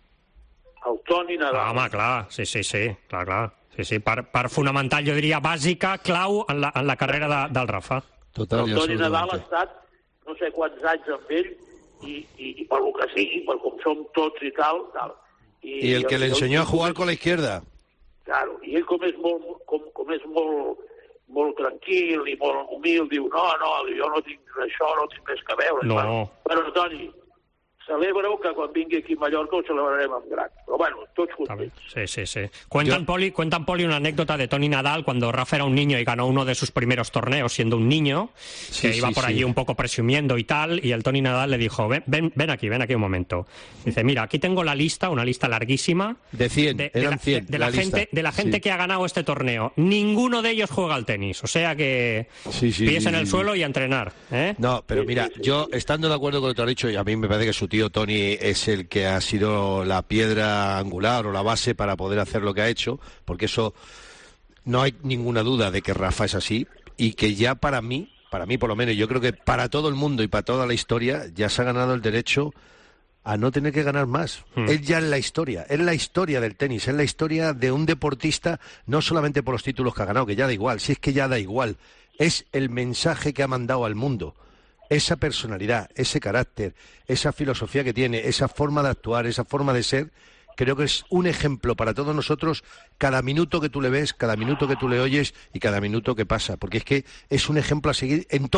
El Toni Nadal. Ah, home, clar, sí, sí, sí, clar, clar. Sí, sí, per, per fonamental, jo diria, bàsica, clau en la, en la carrera de, del Rafa. Total, el Toni Nadal ha estat no sé quants anys amb ell i, i, i per lo que sigui, per com som tots i tal. tal. I, I el que le enseñó a jugar con la izquierda. Claro, i ell com és molt, com, com és molt, molt tranquil i molt humil, diu, no, no, jo no tinc això, no tinc res que veure. No. Bueno, però, Toni, celebra-ho, que quan vingui aquí a Mallorca ho celebrarem amb gran. Pero bueno, todos juntos. Sí, sí, sí. Cuentan, Yo... Poli, cuentan, Poli, una anécdota de Toni Nadal cuando Rafa era un niño y ganó uno de sus primeros torneos siendo un niño, sí, que iba sí, por allí sí. un poco presumiendo y tal, y el Toni Nadal le dijo, ven, ven, ven aquí, ven aquí un momento. Dice, mira, aquí tengo la lista, una lista larguísima. De cien, de, eran de la, cien. De, de la, la gente, de la gente sí. que ha ganado este torneo. Ninguno de ellos juega al tenis, o sea que sí, sí, pies sí, en el sí. suelo y a entrenar. ¿eh? No, pero mira, yo estando de acuerdo con lo que te has dicho, y a mí me parece que su tío Toni es el que ha sido la piedra angular o la base para poder hacer lo que ha hecho, porque eso no hay ninguna duda de que Rafa es así y que ya para mí, para mí por lo menos, yo creo que para todo el mundo y para toda la historia ya se ha ganado el derecho a no tener que ganar más. Hmm. Él ya es la historia, es la historia del tenis, es la historia de un deportista, no solamente por los títulos que ha ganado, que ya da igual, si es que ya da igual, es el mensaje que ha mandado al mundo. Esa personalidad, ese carácter, esa filosofía que tiene, esa forma de actuar, esa forma de ser, creo que es un ejemplo para todos nosotros cada minuto que tú le ves, cada minuto que tú le oyes y cada minuto que pasa, porque es que es un ejemplo a seguir en todo,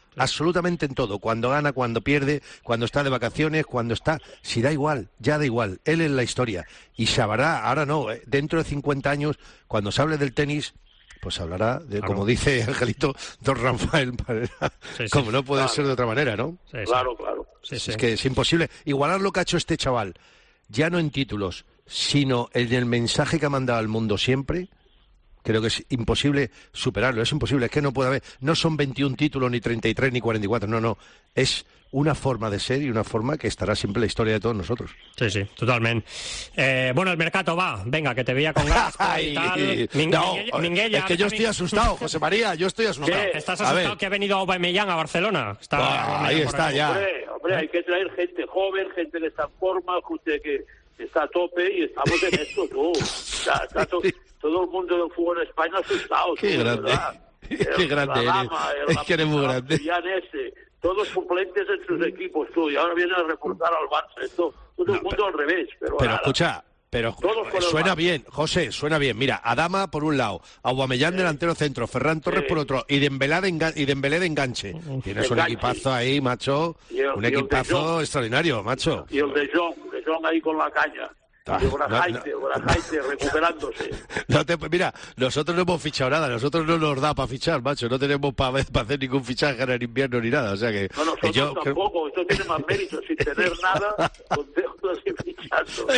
absolutamente en todo, cuando gana, cuando pierde, cuando está de vacaciones, cuando está, si da igual, ya da igual, él es la historia, y sabrá, ahora no, eh, dentro de cincuenta años, cuando se hable del tenis, pues hablará, de, claro. como dice Angelito, don Rafael Parera, sí, sí. como no puede claro. ser de otra manera, ¿no? Sí, sí. Claro, claro. Sí, sí. Es que es imposible, igualar lo que ha hecho este chaval, ya no en títulos, sino en el mensaje que ha mandado al mundo siempre. Creo que es imposible superarlo, es imposible, es que no puede haber, no son veintiún títulos, ni treinta y tres, ni cuarenta y cuatro, no, no, es una forma de ser y una forma que estará siempre en la historia de todos nosotros. Sí, sí, totalmente. Eh, bueno, el mercado va, venga, que te veía con ganas y tal. Min no, Minguella, Minguella, es que yo estoy asustado, José María, yo estoy asustado. ¿Qué? ¿Estás asustado a que ha venido Aubameyang a Barcelona? Está, oh, ahí está, ya. Hombre, hombre, hay que traer gente joven, gente que está en forma, gente que está a tope y estamos en esto, tú. Está, está to todo el mundo del fútbol en España asustado. Qué tú, grande, el, qué grande la eres. Dama, El, es que eres muy grande. Ese, todos suplentes en sus equipos, tú, y ahora vienen a reportar al Barça. Esto, todo no, el mundo pero, al revés. Pero, pero nada. escucha, pero suena bien, José, suena bien. Mira, Adama por un lado, Aubameyang sí. delantero centro, Ferran Torres sí. por otro, y Dembélé de, engan y Dembélé de enganche. Tienes un equipazo ahí, macho, el, un equipazo de extraordinario, macho. Y el de Jong, de Jong ahí con la caña. Y Brajaite, no, no. Brajaite recuperándose. No te, mira, nosotros no hemos fichado nada, nosotros no nos da para fichar, macho, no tenemos para pa hacer ningún fichaje en el invierno ni nada, o sea que... No, nosotros yo, tampoco, creo... esto tiene más mérito, sin tener nada, con deudas y fichando.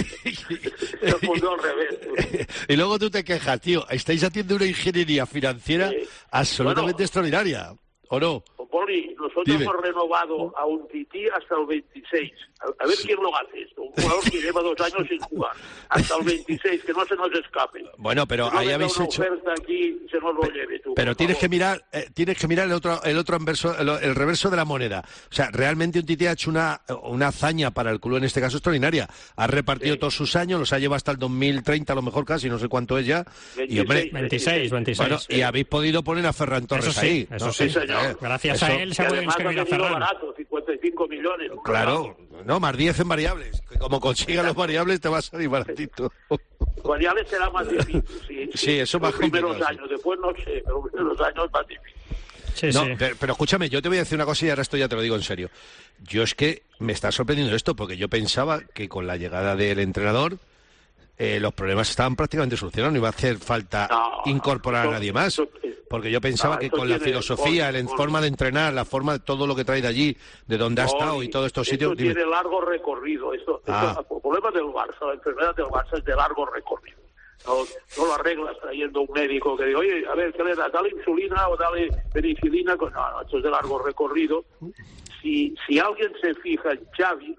Es el mundo al revés. Y luego tú te quejas, tío, estáis haciendo una ingeniería financiera sí. absolutamente bueno, extraordinaria, ¿o no? Poli, nosotros Dime. hemos renovado a un Tití hasta el veintiséis. A, a ver quién lo hace esto. Un jugador que lleva dos años sin jugar. Hasta el veintiséis, que no se nos escape. Bueno, pero que no ahí habéis una hecho... oferta aquí, se nos lo lleve tú. Pero tienes que mirar, eh, tienes que mirar el otro, el otro inverso, el, el reverso de la moneda. O sea, realmente un Tití ha hecho una, una hazaña para el club, en este caso extraordinaria. Ha repartido sí. todos sus años, los ha llevado hasta el dos mil treinta, a lo mejor casi, no sé cuánto es ya. veintiséis, y hombre, veintiséis, veintiséis. Bueno, sí. y habéis podido poner a Ferran Torres eso sí, ahí. Eso ¿no? sí, sí señor. Gracias eso, a él se puede inscribir a Ferran. Barato, cincuenta y cinco millones. Claro, no, más diez en variables. Que como consigas los variables te va a salir baratito. Variables será más difícil. Sí, sí, sí eso más complicado. Los primeros años, sí. Después no sé, pero los primeros años es más difícil. Sí, no, sí. Pero, pero escúchame, yo te voy a decir una cosa y ahora esto ya te lo digo en serio. Yo es que me está sorprendiendo esto, porque yo pensaba que con la llegada del entrenador eh, los problemas estaban prácticamente solucionados, no iba a hacer falta no, incorporar no, a nadie más. Porque yo pensaba no, que con la filosofía, la forma de entrenar, la forma de todo lo que trae de allí, de donde ha estado y todos estos sitios... Esto tiene largo recorrido. Esto, ah. esto, el problema del Barça, la enfermedad del Barça es de largo recorrido. No, no lo arreglas trayendo un médico que diga, oye, a ver, ¿qué le da? Dale insulina o dale penicilina. No, no, esto es de largo recorrido. Si, si alguien se fija en Xavi,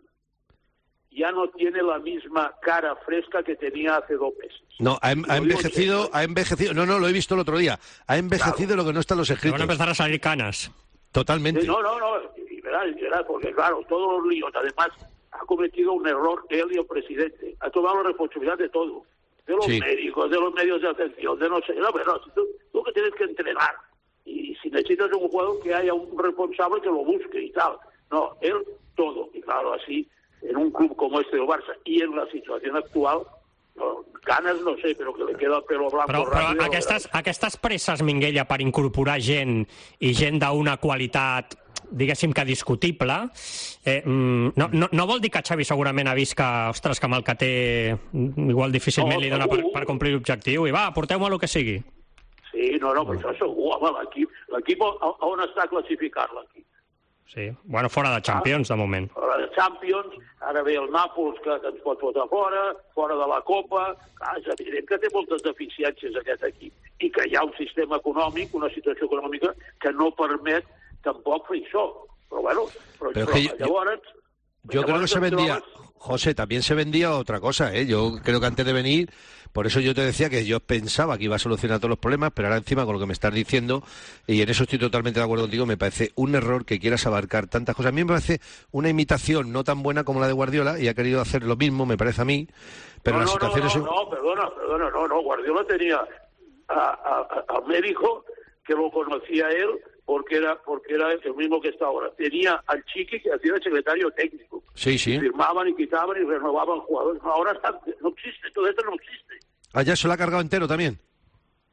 ya no tiene la misma cara fresca que tenía hace dos meses. No, ha, ha envejecido, ha envejecido, no, no, lo he visto el otro día, ha envejecido claro. lo que no está en los escritos. Van a empezar a salir canas. Totalmente. No, no, no, y verás, y verás, porque claro, todos los líos, además, ha cometido un error él y el presidente, ha tomado la responsabilidad de todo, de los sí. médicos, de los medios de atención, de no sé, no, pero no, tú, tú que tienes que entrenar, y si necesitas un jugador que haya un responsable que lo busque y tal, no, él todo, y claro, así, en un club como este del Barça, y en la situación actual, no, ganes no sé, però que li queda el pelo blanco però, ràpid. Però aquestes, aquestes presses, Minguella, per incorporar gent i gent d'una qualitat, diguéssim que discutible, eh, no, no, no vol dir que Xavi segurament ha vist que, ostres, que amb el que té igual difícilment no, li dona per, per complir l'objectiu i va, porteu-me el que sigui. Sí, no, no, però això segur, home, l'equip, l'equip on està classificat l'equip? Sí, bueno, fora de Champions, de moment. Fora de Champions, ara ve el Nàpols, que ens pot votar fora, fora de la Copa... Clar, és evident que té moltes deficiències aquest equip, i que hi ha un sistema econòmic, una situació econòmica, que no permet tampoc fer això. Però, bueno, però, pero però yo, llavors... Yo creo que se vendía, José, también se vendía otra cosa, ¿eh? Yo creo que antes de venir, por eso yo te decía que yo pensaba que iba a solucionar todos los problemas, pero ahora encima con lo que me estás diciendo, y en eso estoy totalmente de acuerdo contigo, me parece un error que quieras abarcar tantas cosas. A mí me parece una imitación no tan buena como la de Guardiola, y ha querido hacer lo mismo, me parece a mí, pero no, la no, situación no, es... No, no, perdona, perdona, no, no, Guardiola tenía a, a, a, al médico que lo conocía él, porque era porque era el mismo que está ahora. Tenía al Chiqui, que hacía el secretario técnico. Sí, sí. Y firmaban y quitaban y renovaban jugadores. No, ahora está, no existe, todo esto no existe. Ah, ya se lo ha cargado entero también.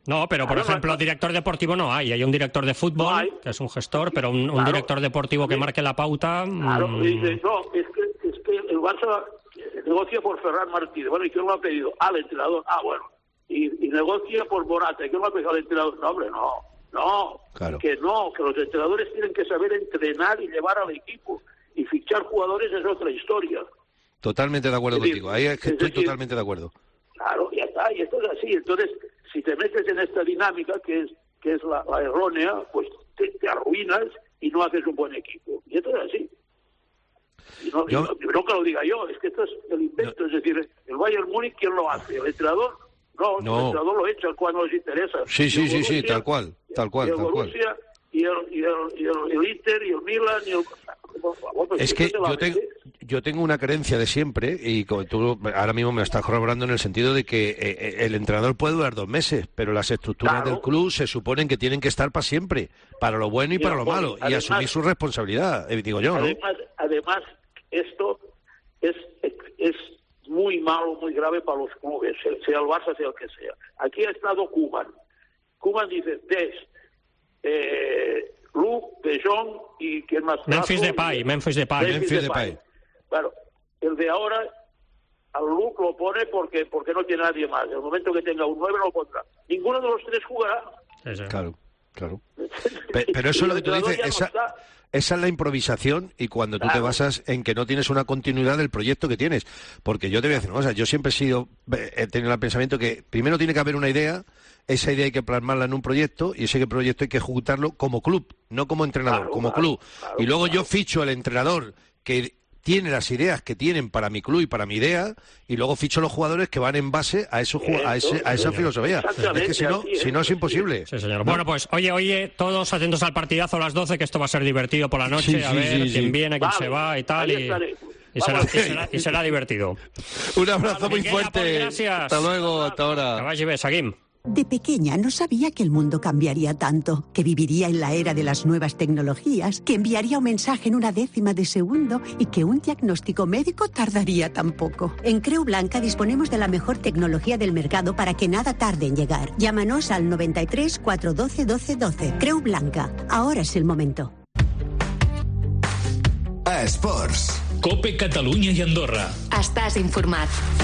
No, pero por Claro, ejemplo, no- director deportivo no hay. Hay un director de fútbol, No hay. que es un gestor, pero un, un Claro. director deportivo que Sí. marque la pauta... Claro, mm, y dice, no, es que, es que el Barça negocia por Ferran Martínez. Bueno, ¿y quién lo ha pedido? Ah, el entrenador. Ah, bueno. Y, y negocia por Morata. ¿Y quién lo ha pedido al entrenador? No, hombre, no. No, Claro. que no, que los entrenadores tienen que saber entrenar y llevar al equipo. Y fichar jugadores es otra historia. Totalmente de acuerdo Es decir, contigo. Ahí es que es estoy decir, totalmente de acuerdo. Claro, ya está, y esto es así. Entonces, si te metes en esta dinámica, que es que es la, la errónea, pues te, te arruinas y no haces un buen equipo. Y esto es así. Y no, Yo- y no, no que lo diga yo, es que esto es el invento. Es decir, el Bayern Múnich, ¿quién lo hace? ¿El entrenador? No, No. el entrenador lo echa cuando les interesa. Sí, Y sí, el sí, sí, Borussia- tal cual, tal cual, y el tal cual. Borussia, y el, y el, y el, el Inter, y el Milan, y el... Por favor, pues Es esto que se va yo a tengo, vender. yo tengo una creencia de siempre, y como tú ahora mismo me estás corroborando en el sentido de que eh, el entrenador puede durar dos meses, pero las estructuras Claro. del club se suponen que tienen que estar para siempre, para lo bueno y Mira, para lo Boni, malo, y además- asumir su responsabilidad, eh, digo yo, ¿no? Además, además esto es, es muy malo, muy grave para los clubes, sea sea el Barça, sea el que sea. Aquí ha estado Koeman. Koeman dice, Des, eh, Luke, De Jong y ¿quién más? Memphis Trazo, Depay, y- Memphis Depay. Memphis Depay. Bueno, el de ahora, al Luke lo pone porque porque no tiene nadie más. En el momento que tenga un nueve lo pondrá. Ninguno de los tres jugará. Sí, sí. Claro, claro. Pe- Pero eso es lo que tú dices, esa, esa es la improvisación y cuando tú te Claro. basas en que no tienes una continuidad del proyecto que tienes. Porque yo te voy a decir una cosa, yo siempre he sido, he tenido el pensamiento que primero tiene que haber una idea, esa idea hay que plasmarla en un proyecto y ese proyecto hay que ejecutarlo como club, no como entrenador, Claro, como claro, club. claro, y luego claro. yo ficho al entrenador que tiene las ideas que tienen para mi club y para mi idea y luego ficho los jugadores que van en base a eso, ju- a, ese, a esa Eso, filosofía. exactamente Es que si no, así, ¿eh? si no es imposible. Sí, señor. Bueno, pues oye, oye, todos atentos al partidazo a las doce, que esto va a ser divertido por la noche, Sí, a sí, ver sí, quién sí. viene, quién Vale, se va y tal, ahí y, estaré. y será, Vamos. y, será, y será divertido. Un abrazo muy Miquel Apol, fuerte. gracias. Hasta luego, hasta Que ahora. vagi bé, seguim. De pequeña no sabía que el mundo cambiaría tanto, que viviría en la era de las nuevas tecnologías, que enviaría un mensaje en una décima de segundo y que un diagnóstico médico tardaría tan poco. En Creu Blanca disponemos de la mejor tecnología del mercado para que nada tarde en llegar. Llámanos al noventa y tres, cuatrocientos doce, doce doce. Creu Blanca. Ahora es el momento. A Esports. Cope Catalunya i Andorra. Estàs informat.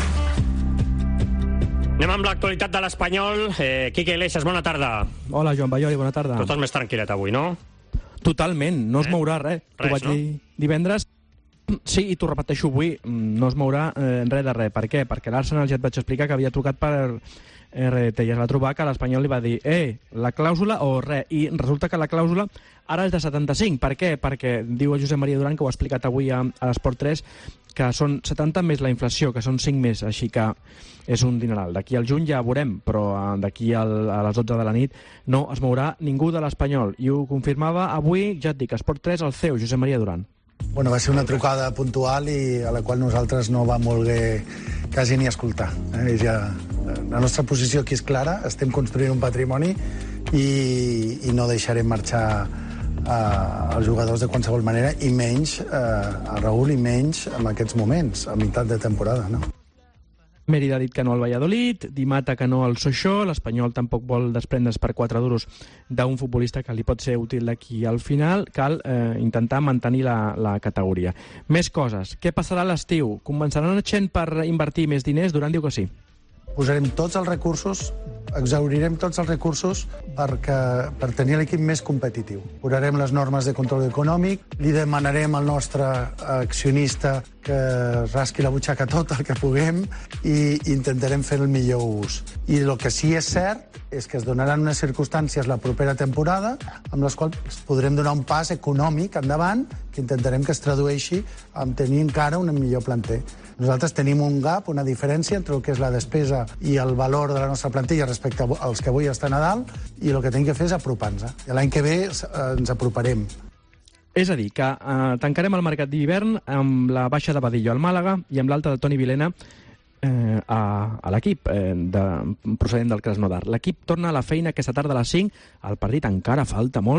Anem amb l'actualitat de l'Espanyol. Eh, Quique Iglesias, bona tarda. Hola, Joan Baioli, bona tarda. Tu estàs més tranquil·let avui, no? Totalment, no es mourà res. T'ho Res, vaig no? dir divendres. Sí, i t'ho repeteixo avui, no es mourà eh, res de res. Per què? Perquè l'Arsenal ja et vaig explicar que havia trucat per R D T i es va trobar que l'Espanyol li va dir eh, la clàusula o res. I resulta que la clàusula ara és de setanta-cinc. Per què? Perquè diu el Josep Maria Duran, que ho ha explicat avui a, a l'Esport tres, que són setanta més la inflació, que són cinc més, així que és un dineral. D'aquí al juny ja veurem, però eh, d'aquí al, a les dotze de la nit no es mourà ningú de l'Espanyol. I ho confirmava avui, ja et dic, Esport tres, el C E O, Josep Maria Duran. Bueno, va ser una trucada puntual i a la qual nosaltres no vam voler quasi ni escoltar. Eh? Ja, la nostra posició aquí és clara, estem construint un patrimoni i, i no deixarem marxar eh, els jugadors de qualsevol manera, i menys eh, a Raúl, i menys en aquests moments, a meitat de temporada, no? Mérida ha dit que no al Valladolid, Di Mata que no al Sochaux, l'Espanyol tampoc vol desprendre's per quatre duros d'un futbolista que li pot ser útil d'aquí al final. Cal eh, intentar mantenir la, la categoria. Més coses. Què passarà a l'estiu? Convenceran a gent per invertir més diners? Duran diu que sí. Posarem tots els recursos, exaurirem tots els recursos perquè, per tenir l'equip més competitiu. Posarem les normes de control econòmic, li demanarem al nostre accionista que rasqui la butxaca tot el que puguem i intentarem fer el millor ús. I el que sí és cert és que es donaran unes circumstàncies la propera temporada amb les quals podrem donar un pas econòmic endavant que intentarem que es tradueixi en tenir encara un millor planter. Nosaltres tenim un gap, una diferència entre el que és la despesa i el valor de la nostra plantilla respecte als que avui estan a dalt, i el que tenim que fer és apropar-nos. L'any que ve ens aproparem. És a dir, que eh, tancarem el mercat d'hivern amb la baixa de Badillo al Màlaga i amb l'alta de Toni Vilena eh, a, a l'equip eh, de, procedent del Krasnodar. L'equip torna a la feina aquesta tarda a les cinc. El partit encara falta molt.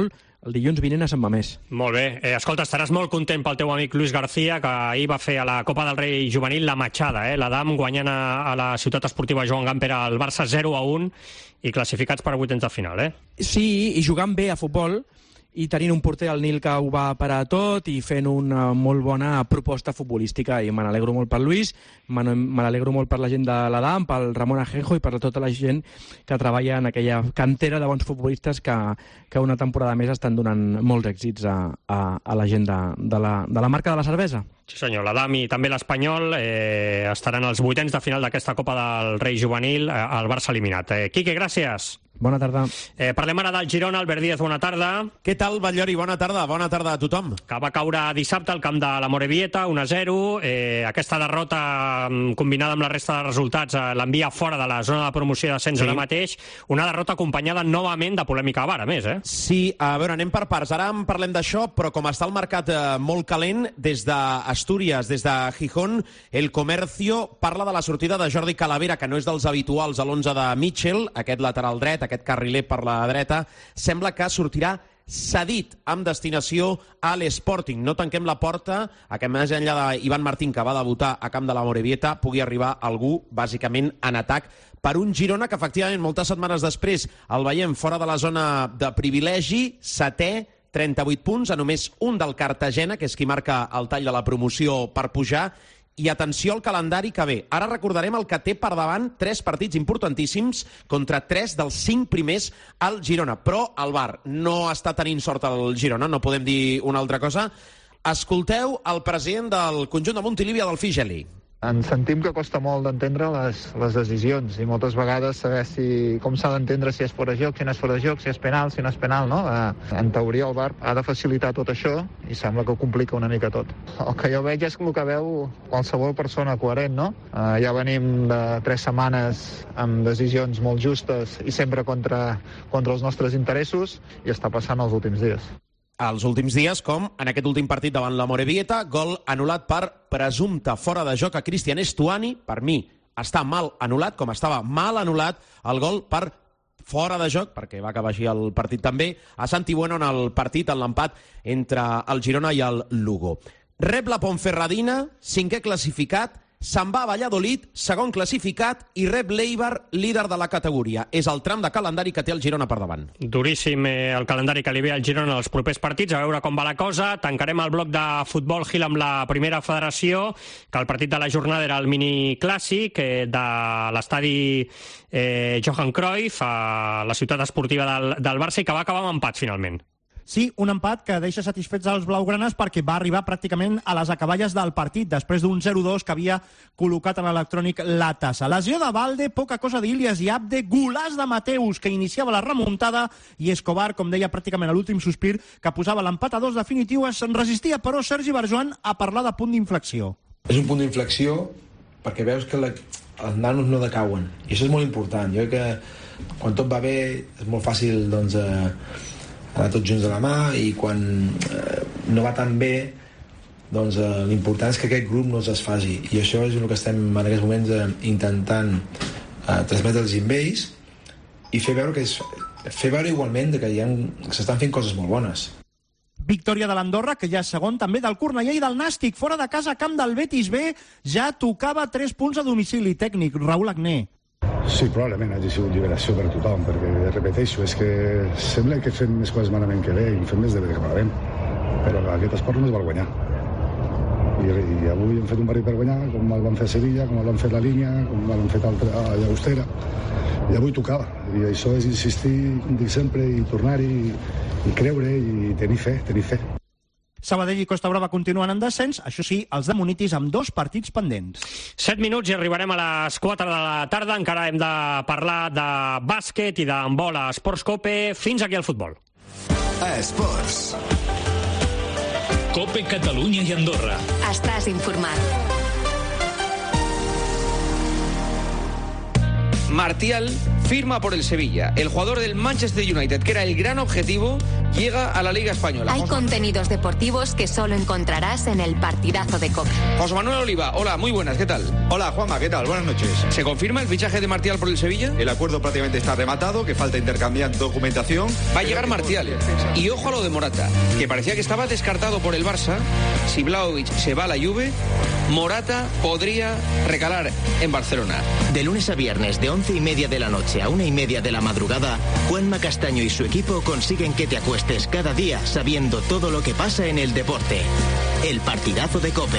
el dilluns vinent a Sant Mamés. Molt bé. Eh, escolta, estaràs molt content pel teu amic Luis García, que ahir va fer a la Copa del Rei juvenil la matxada, eh? l'Adam guanyant a, a la ciutat esportiva Joan Gamper al Barça zero a un i classificats per a vuitens de final, eh? Sí, i jugant bé a futbol, i tenint un porter al Nil que ho va parar tot i fent una molt bona proposta futbolística, i me n'alegro molt per Luis, me n'alegro molt per la gent de l'Adam, pel Ramon Ajenjo i per tota la gent que treballa en aquella cantera de bons futbolistes que, que una temporada més estan donant molts èxits a, a, a la gent de, de, la, de la marca de la cervesa. Sí senyor, l'Adam i també l'Espanyol eh, estaran als vuitens de final d'aquesta Copa del Rei juvenil, eh, el Barça eliminat. Eh, Quique, gràcies. Bona tarda. Eh, parlem ara del Girona. Albert Díaz, bona tarda. Què tal, Batllori? Bona tarda. Bona tarda a tothom. Que va caure dissabte al camp de la Morevieta, un a zero. Eh, aquesta derrota, combinada amb la resta de resultats, eh, l'envia fora de la zona de promoció i descens sí. ara mateix. Una derrota acompanyada novament de polèmica a VAR, a més, eh? Sí, a veure, anem per parts. Ara en parlem d'això, però com està el mercat eh, molt calent, des d'Astúries, des de Gijón, El Comercio parla de la sortida de Jordi Calavera, que no és dels habituals a l'onze de Mitchell, aquest lateral dret, aquest carriler per la dreta, sembla que sortirà cedit amb destinació a l'Sporting. No tanquem la porta a que més enllà d'Ivan Martín, que va debutar a camp de la Morevieta, pugui arribar algú, bàsicament, en atac per un Girona que, efectivament, moltes setmanes després el veiem fora de la zona de privilegi, setè, trenta-vuit punts, a només un del Cartagena, que és qui marca el tall de la promoció per pujar. I atenció al calendari que ve. Ara recordarem el que té per davant tres partits importantíssims contra tres dels cinc primers al Girona. Però el VAR no està tenint sort al Girona, no podem dir una altra cosa. Escolteu el president del conjunt de Montilivi, Adolfí Geli. Ens sentim que costa molt d'entendre les, les decisions i moltes vegades saber si, com s'ha d'entendre si és fora de joc, si no és fora de joc, si és penal, si no és penal, no? Eh, en teoria el VAR ha de facilitar tot això i sembla que ho complica una mica tot. El que jo veig és el que veu qualsevol persona coherent, no? Eh, ja venim de tres setmanes amb decisions molt justes i sempre contra, contra els nostres interessos i està passant els últims dies. Els últims dies, com en aquest últim partit davant la Morevieta, gol anul·lat per presumpte fora de joc a Cristian Estuani. Per mi està mal anul·lat, com estava mal anul·lat el gol per fora de joc, perquè va acabar així el partit també, a Santi Bueno en el partit, en l'empat entre el Girona i el Lugo. Rep la Ponferradina, cinquè classificat, se'n va a Valladolid, segon classificat, i rep l'Eibar, líder de la categoria. És el tram de calendari que té el Girona per davant. Duríssim eh, el calendari que li ve al Girona als propers partits, a veure com va la cosa. Tancarem el bloc de futbol Gil amb la primera federació, que el partit de la jornada era el miniclàssic eh, de l'estadi eh, Johan Cruyff a la ciutat esportiva del, del Barça, i que va acabar amb empat finalment. Sí, un empat que deixa satisfets els blaugranes perquè va arribar pràcticament a les acaballes del partit, després d'un zero dos que havia col·locat en l'electrònic la tassa. Lesió de Valde, poca cosa d'Ilias i Abde, golaç de Mateus, que iniciava la remuntada, i Escobar, com deia, pràcticament a l'últim sospir, que posava l'empat a dos definitiu. Es resistia, però, Sergi Barjoan a parlar de punt d'inflexió. És un punt d'inflexió perquè veus que la, els nanos no decauen, i això és molt important. Jo crec que quan tot va bé és molt fàcil, doncs, eh, anar tots junts de la mà, i quan eh, no va tan bé, doncs eh, l'important és que aquest grup no es desfaci, i això és el que estem en aquests moments eh, intentant eh, transmetre'ls amb ells i fer veure que és, fer veure igualment que s'estan fent coses molt bones. Victòria de l'Andorra, que ja és segon, també del Cornellà i del Nàstic, fora de casa, camp del Betis B, ja tocava tres punts a domicili. Tècnic, Raül Agné. Sí, probablement hagi sigut liberació per a tothom, perquè, repeteixo, és que sembla que fem més coses malament que bé, i fem més de bé que malament, però aquest esport no es va guanyar. I, I avui hem fet un partit per guanyar, com el van fer a Sevilla, com el van fer a la línia, com el van fer altre, a Llagostera, i avui tocava. I això és insistir, com dic sempre, i tornar-hi, i, i creure, i tenir fe, tenir fe. Sabadell i Costa Brava continuen en descens, això sí, els de Munitis amb dos partits pendents. Set minuts i arribarem a les quatre de la tarda. Encara hem de parlar de bàsquet i d'handbol a Esports Cope. Fins aquí el futbol. Esports. Cope Catalunya i Andorra. Estàs informat. Martial firma por el Sevilla. El jugador del Manchester United, que era el gran objetivo, llega a la Liga Española. Hay contenidos deportivos que solo encontrarás en el partidazo de COPE. José Manuel Oliva, hola, muy buenas, ¿qué tal? Hola, Juanma, ¿qué tal? Buenas noches. ¿Se confirma el fichaje de Martial por el Sevilla? El acuerdo prácticamente está rematado, que falta intercambiar documentación. Va a llegar Martial. Y ojo a lo de Morata, que parecía que estaba descartado por el Barça. Si Vlahovic se va a la Juve, Morata podría recalar en Barcelona. De lunes a viernes, de once y media de la noche a una y media de la madrugada, Juanma Castaño y su equipo consiguen que te acuestes cada día sabiendo todo lo que pasa en el deporte. El partidazo de COPE.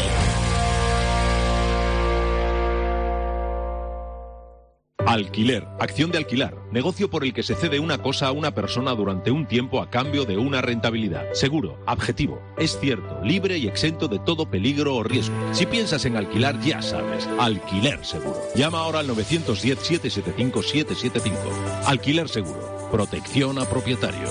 Alquiler, acción de alquilar, negocio por el que se cede una cosa a una persona durante un tiempo a cambio de una rentabilidad. Seguro, objetivo, es cierto, libre y exento de todo peligro o riesgo. Si piensas en alquilar, ya sabes, Alquiler Seguro. Llama ahora al nueve uno cero, siete siete cinco, siete siete cinco. Alquiler Seguro, protección a propietarios.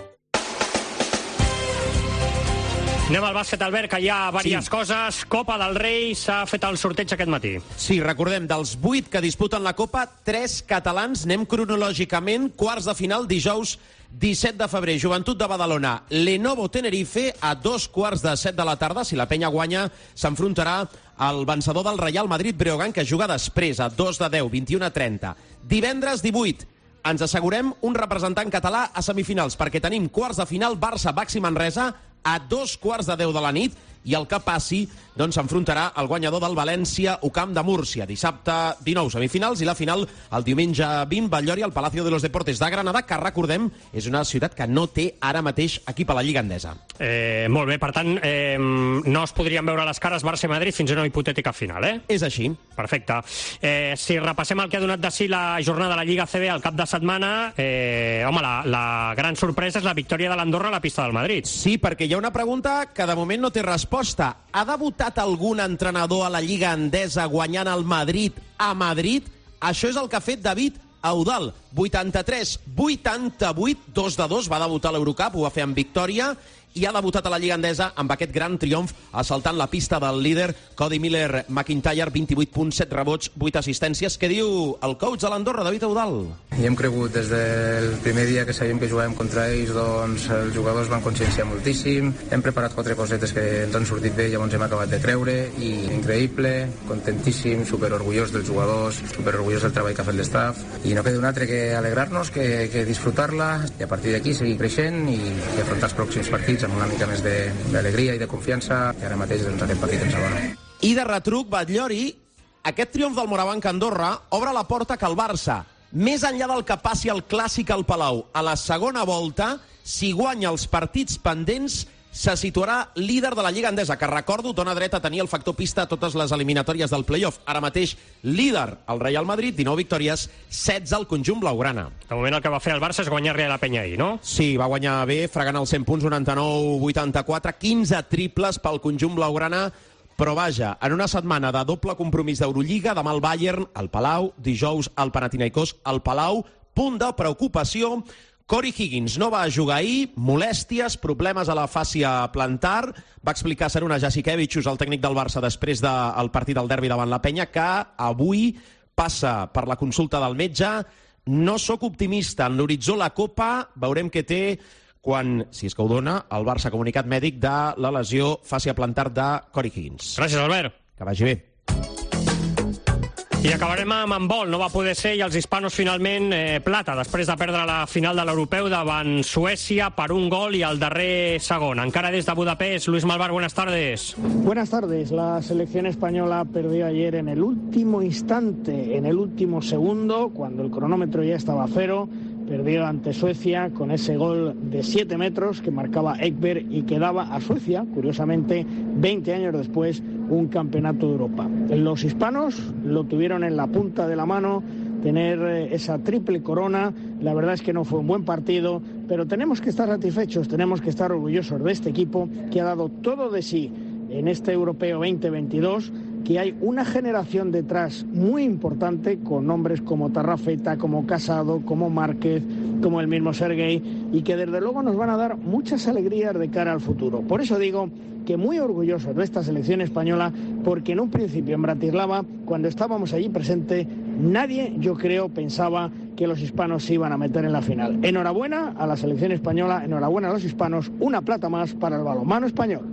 Anem al bàsquet, Albert, que hi ha diverses Sí. coses. Copa del Rei, s'ha fet el sorteig aquest matí. Sí, recordem, dels vuit que disputen la Copa, tres catalans. Anem cronològicament, quarts de final, dijous disset de febrer. Joventut de Badalona, Lenovo Tenerife, a dos quarts de set de la tarda. Si la penya guanya, s'enfrontarà al vencedor del Real Madrid Breogán, que juga després, a dos de deu, vint-i-u a trenta. Divendres divuit, ens assegurem un representant català a semifinals, perquè tenim quarts de final Barça-Baxi Manresa a dos quarts de deu de la nit, i el que passi doncs s'enfrontarà al guanyador del València Ucam de Múrcia. Dissabte dinou semifinals i la final el diumenge vint, Batllori al Palacio de los Deportes de Granada, que recordem és una ciutat que no té ara mateix equip a la Lliga Endesa. Eh, molt bé, per tant, eh, no es podrien veure les cares Barça i Madrid fins a una hipotètica final, eh? És així. Perfecte. Eh, si repassem el que ha donat de si la jornada de la Lliga A C B al cap de setmana, eh, home, la, la gran sorpresa és la victòria de l'Andorra a la pista del Madrid. Sí, perquè hi ha una pregunta que de moment no té resposta. Ha debutat algun entrenador a la Lliga Endesa guanyant el Madrid a Madrid? Això és el que ha fet David Eudal. vuitanta-tres vuitanta-vuit, dos de dos, va debutar a l'Eurocup, ho va fer amb victòria, i ha debutat a la Lliga Endesa amb aquest gran triomf, assaltant la pista del líder Cody Miller McIntyre, vint-i-vuit punts, set rebots, vuit assistències. Què diu el coach de l'Andorra, David Eudal? I hem cregut des del primer dia que sabíem que jugàvem contra ells, doncs els jugadors van conscienciar moltíssim, hem preparat quatre cosetes que ens han sortit bé, llavors hem acabat de creure, i increïble, contentíssim, superorgullós dels jugadors, superorgullós del treball que ha fet l'estaf, i no queda un altre que alegrar-nos, que, que disfrutar-la, i a partir d'aquí seguir creixent i, i afrontar els pròxims partits amb una mica més d'alegria i de confiança, que ara mateix doncs, aquest partit ens abona. I de retruc, Batllori, aquest triomf del Morabanc Andorra obre la porta que el Barça, més enllà del que passi al Clàssic al Palau, a la segona volta, si guanya els partits pendents, se situarà líder de la Lliga Endesa, que recordo, dona dret a tenir el factor pista a totes les eliminatòries del play-off. Ara mateix, líder el Real Madrid, dinou victòries, setze al conjunt blaugrana. De moment el que va fer el Barça és guanyar-li a la penya ahir, no? Sí, va guanyar bé, fregant els cent punts, noranta-nou vuitanta-quatre, quinze triples pel conjunt blaugrana, però vaja, en una setmana de doble compromís d'Eurolliga, demà el Bayern, al Palau, dijous el Panathinaikos, al Palau, punt de preocupació. Corey Higgins no va jugar ahir, molèsties, problemes a la fàscia plantar. Va explicar Saruna Jasikevičius, el tècnic del Barça, després del partit del derbi davant la penya, que avui passa per la consulta del metge. No sóc optimista. En l'horitzó la Copa, veurem què té quan, si és que ho dona, el Barça comunicat mèdic de la lesió fàscia plantar de Corey Higgins. Gràcies, Albert. Que vagi bé. I acabarem amb handbol. No va poder ser, i els hispanos finalment eh, plata, després de perdre la final de l'Europeu davant Suècia per un gol i el darrer segon. Encara des de Budapest, Luis Malvar, buenas tardes. Buenas tardes. La selección española perdió ayer en el último instante, en el último segundo, cuando el cronómetro ya estaba a cero. Perdió ante Suecia con ese gol de siete metros que marcaba Ekberg y que daba a Suecia, curiosamente, veinte años después, un campeonato de Europa. Los hispanos lo tuvieron en la punta de la mano, tener esa triple corona. La verdad es que no fue un buen partido, pero tenemos que estar satisfechos, tenemos que estar orgullosos de este equipo que ha dado todo de sí en este Europeo veinte veintidós, que hay una generación detrás muy importante con nombres como Tarrafeta, como Casado, como Márquez, como el mismo Sergei, y que desde luego nos van a dar muchas alegrías de cara al futuro. Por eso digo que muy orgullosos de esta selección española, porque en un principio en Bratislava, cuando estábamos allí presente, Nadie, yo creo, pensaba que los hispanos se iban a meter en la final. Enhorabuena a la selección española, enhorabuena a los hispanos, una plata más para el balonmano español.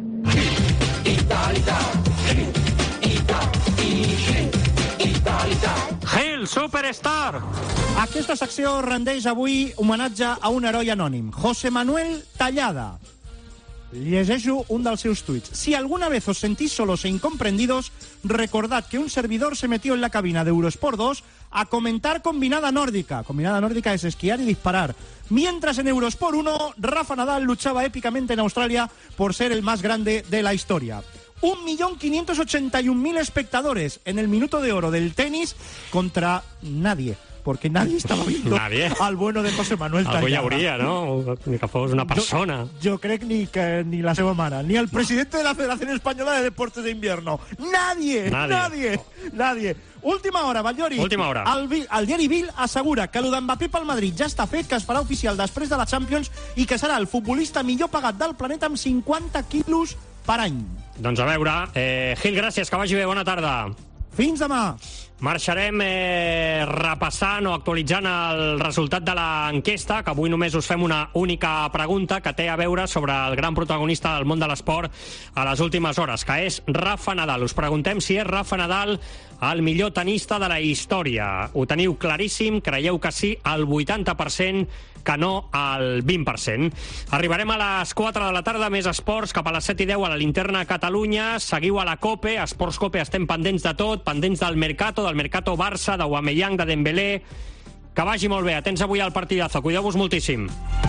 Gil, Superstar! Aquesta secció rendeix avui homenatge a un heroi anònim, José Manuel Tallada. Llegeixo un dels seus tuits. Si alguna vez os sentís solos e incomprendidos, recordad que un servidor se metió en la cabina de Eurosport dos a comentar combinada nórdica. Combinada nórdica es esquiar y disparar. Mientras en Eurosport uno, Rafa Nadal luchaba épicamente en Australia por ser el más grande de la historia. un millón quinientos ochenta y un mil espectadores en el minuto de oro del tenis contra nadie. Porque nadie estava viendo nadie. al bueno de José Manuel Tallada. Algú hi hauria, no? Ni que fos una persona. Jo, jo crec ni que ni la seva mare, ni el presidente de la Federación Española de Deportes de Invierno. Nadie, nadie, nadie. nadie. Última hora, Batllori. Última hora. El, el diari Bill assegura que el d'Mbappé pel Madrid ja està fet, que es farà oficial després de la Champions i que serà el futbolista millor pagat del planeta amb cinquanta quilos per any. Doncs a veure, eh, Gil, gràcies, que vagi bé, bona tarda. Fins demà. Marxarem eh, repassant o actualitzant el resultat de l'enquesta, que avui només us fem una única pregunta que té a veure sobre el gran protagonista del món de l'esport a les últimes hores, que és Rafa Nadal. Us preguntem si és Rafa Nadal el millor tenista de la història. Ho teniu claríssim, creieu que sí, el vuitanta per cent, que no al vint per cent. Arribarem a les quatre de la tarda, més esports, cap a les set i deu a la Linterna Catalunya. Seguiu a la COPE, a Esports COPE estem pendents de tot, pendents del Mercato, del Mercato Barça, d'Aubameyang, de Dembélé. Que vagi molt bé, atents avui al partidazo, cuideu-vos moltíssim.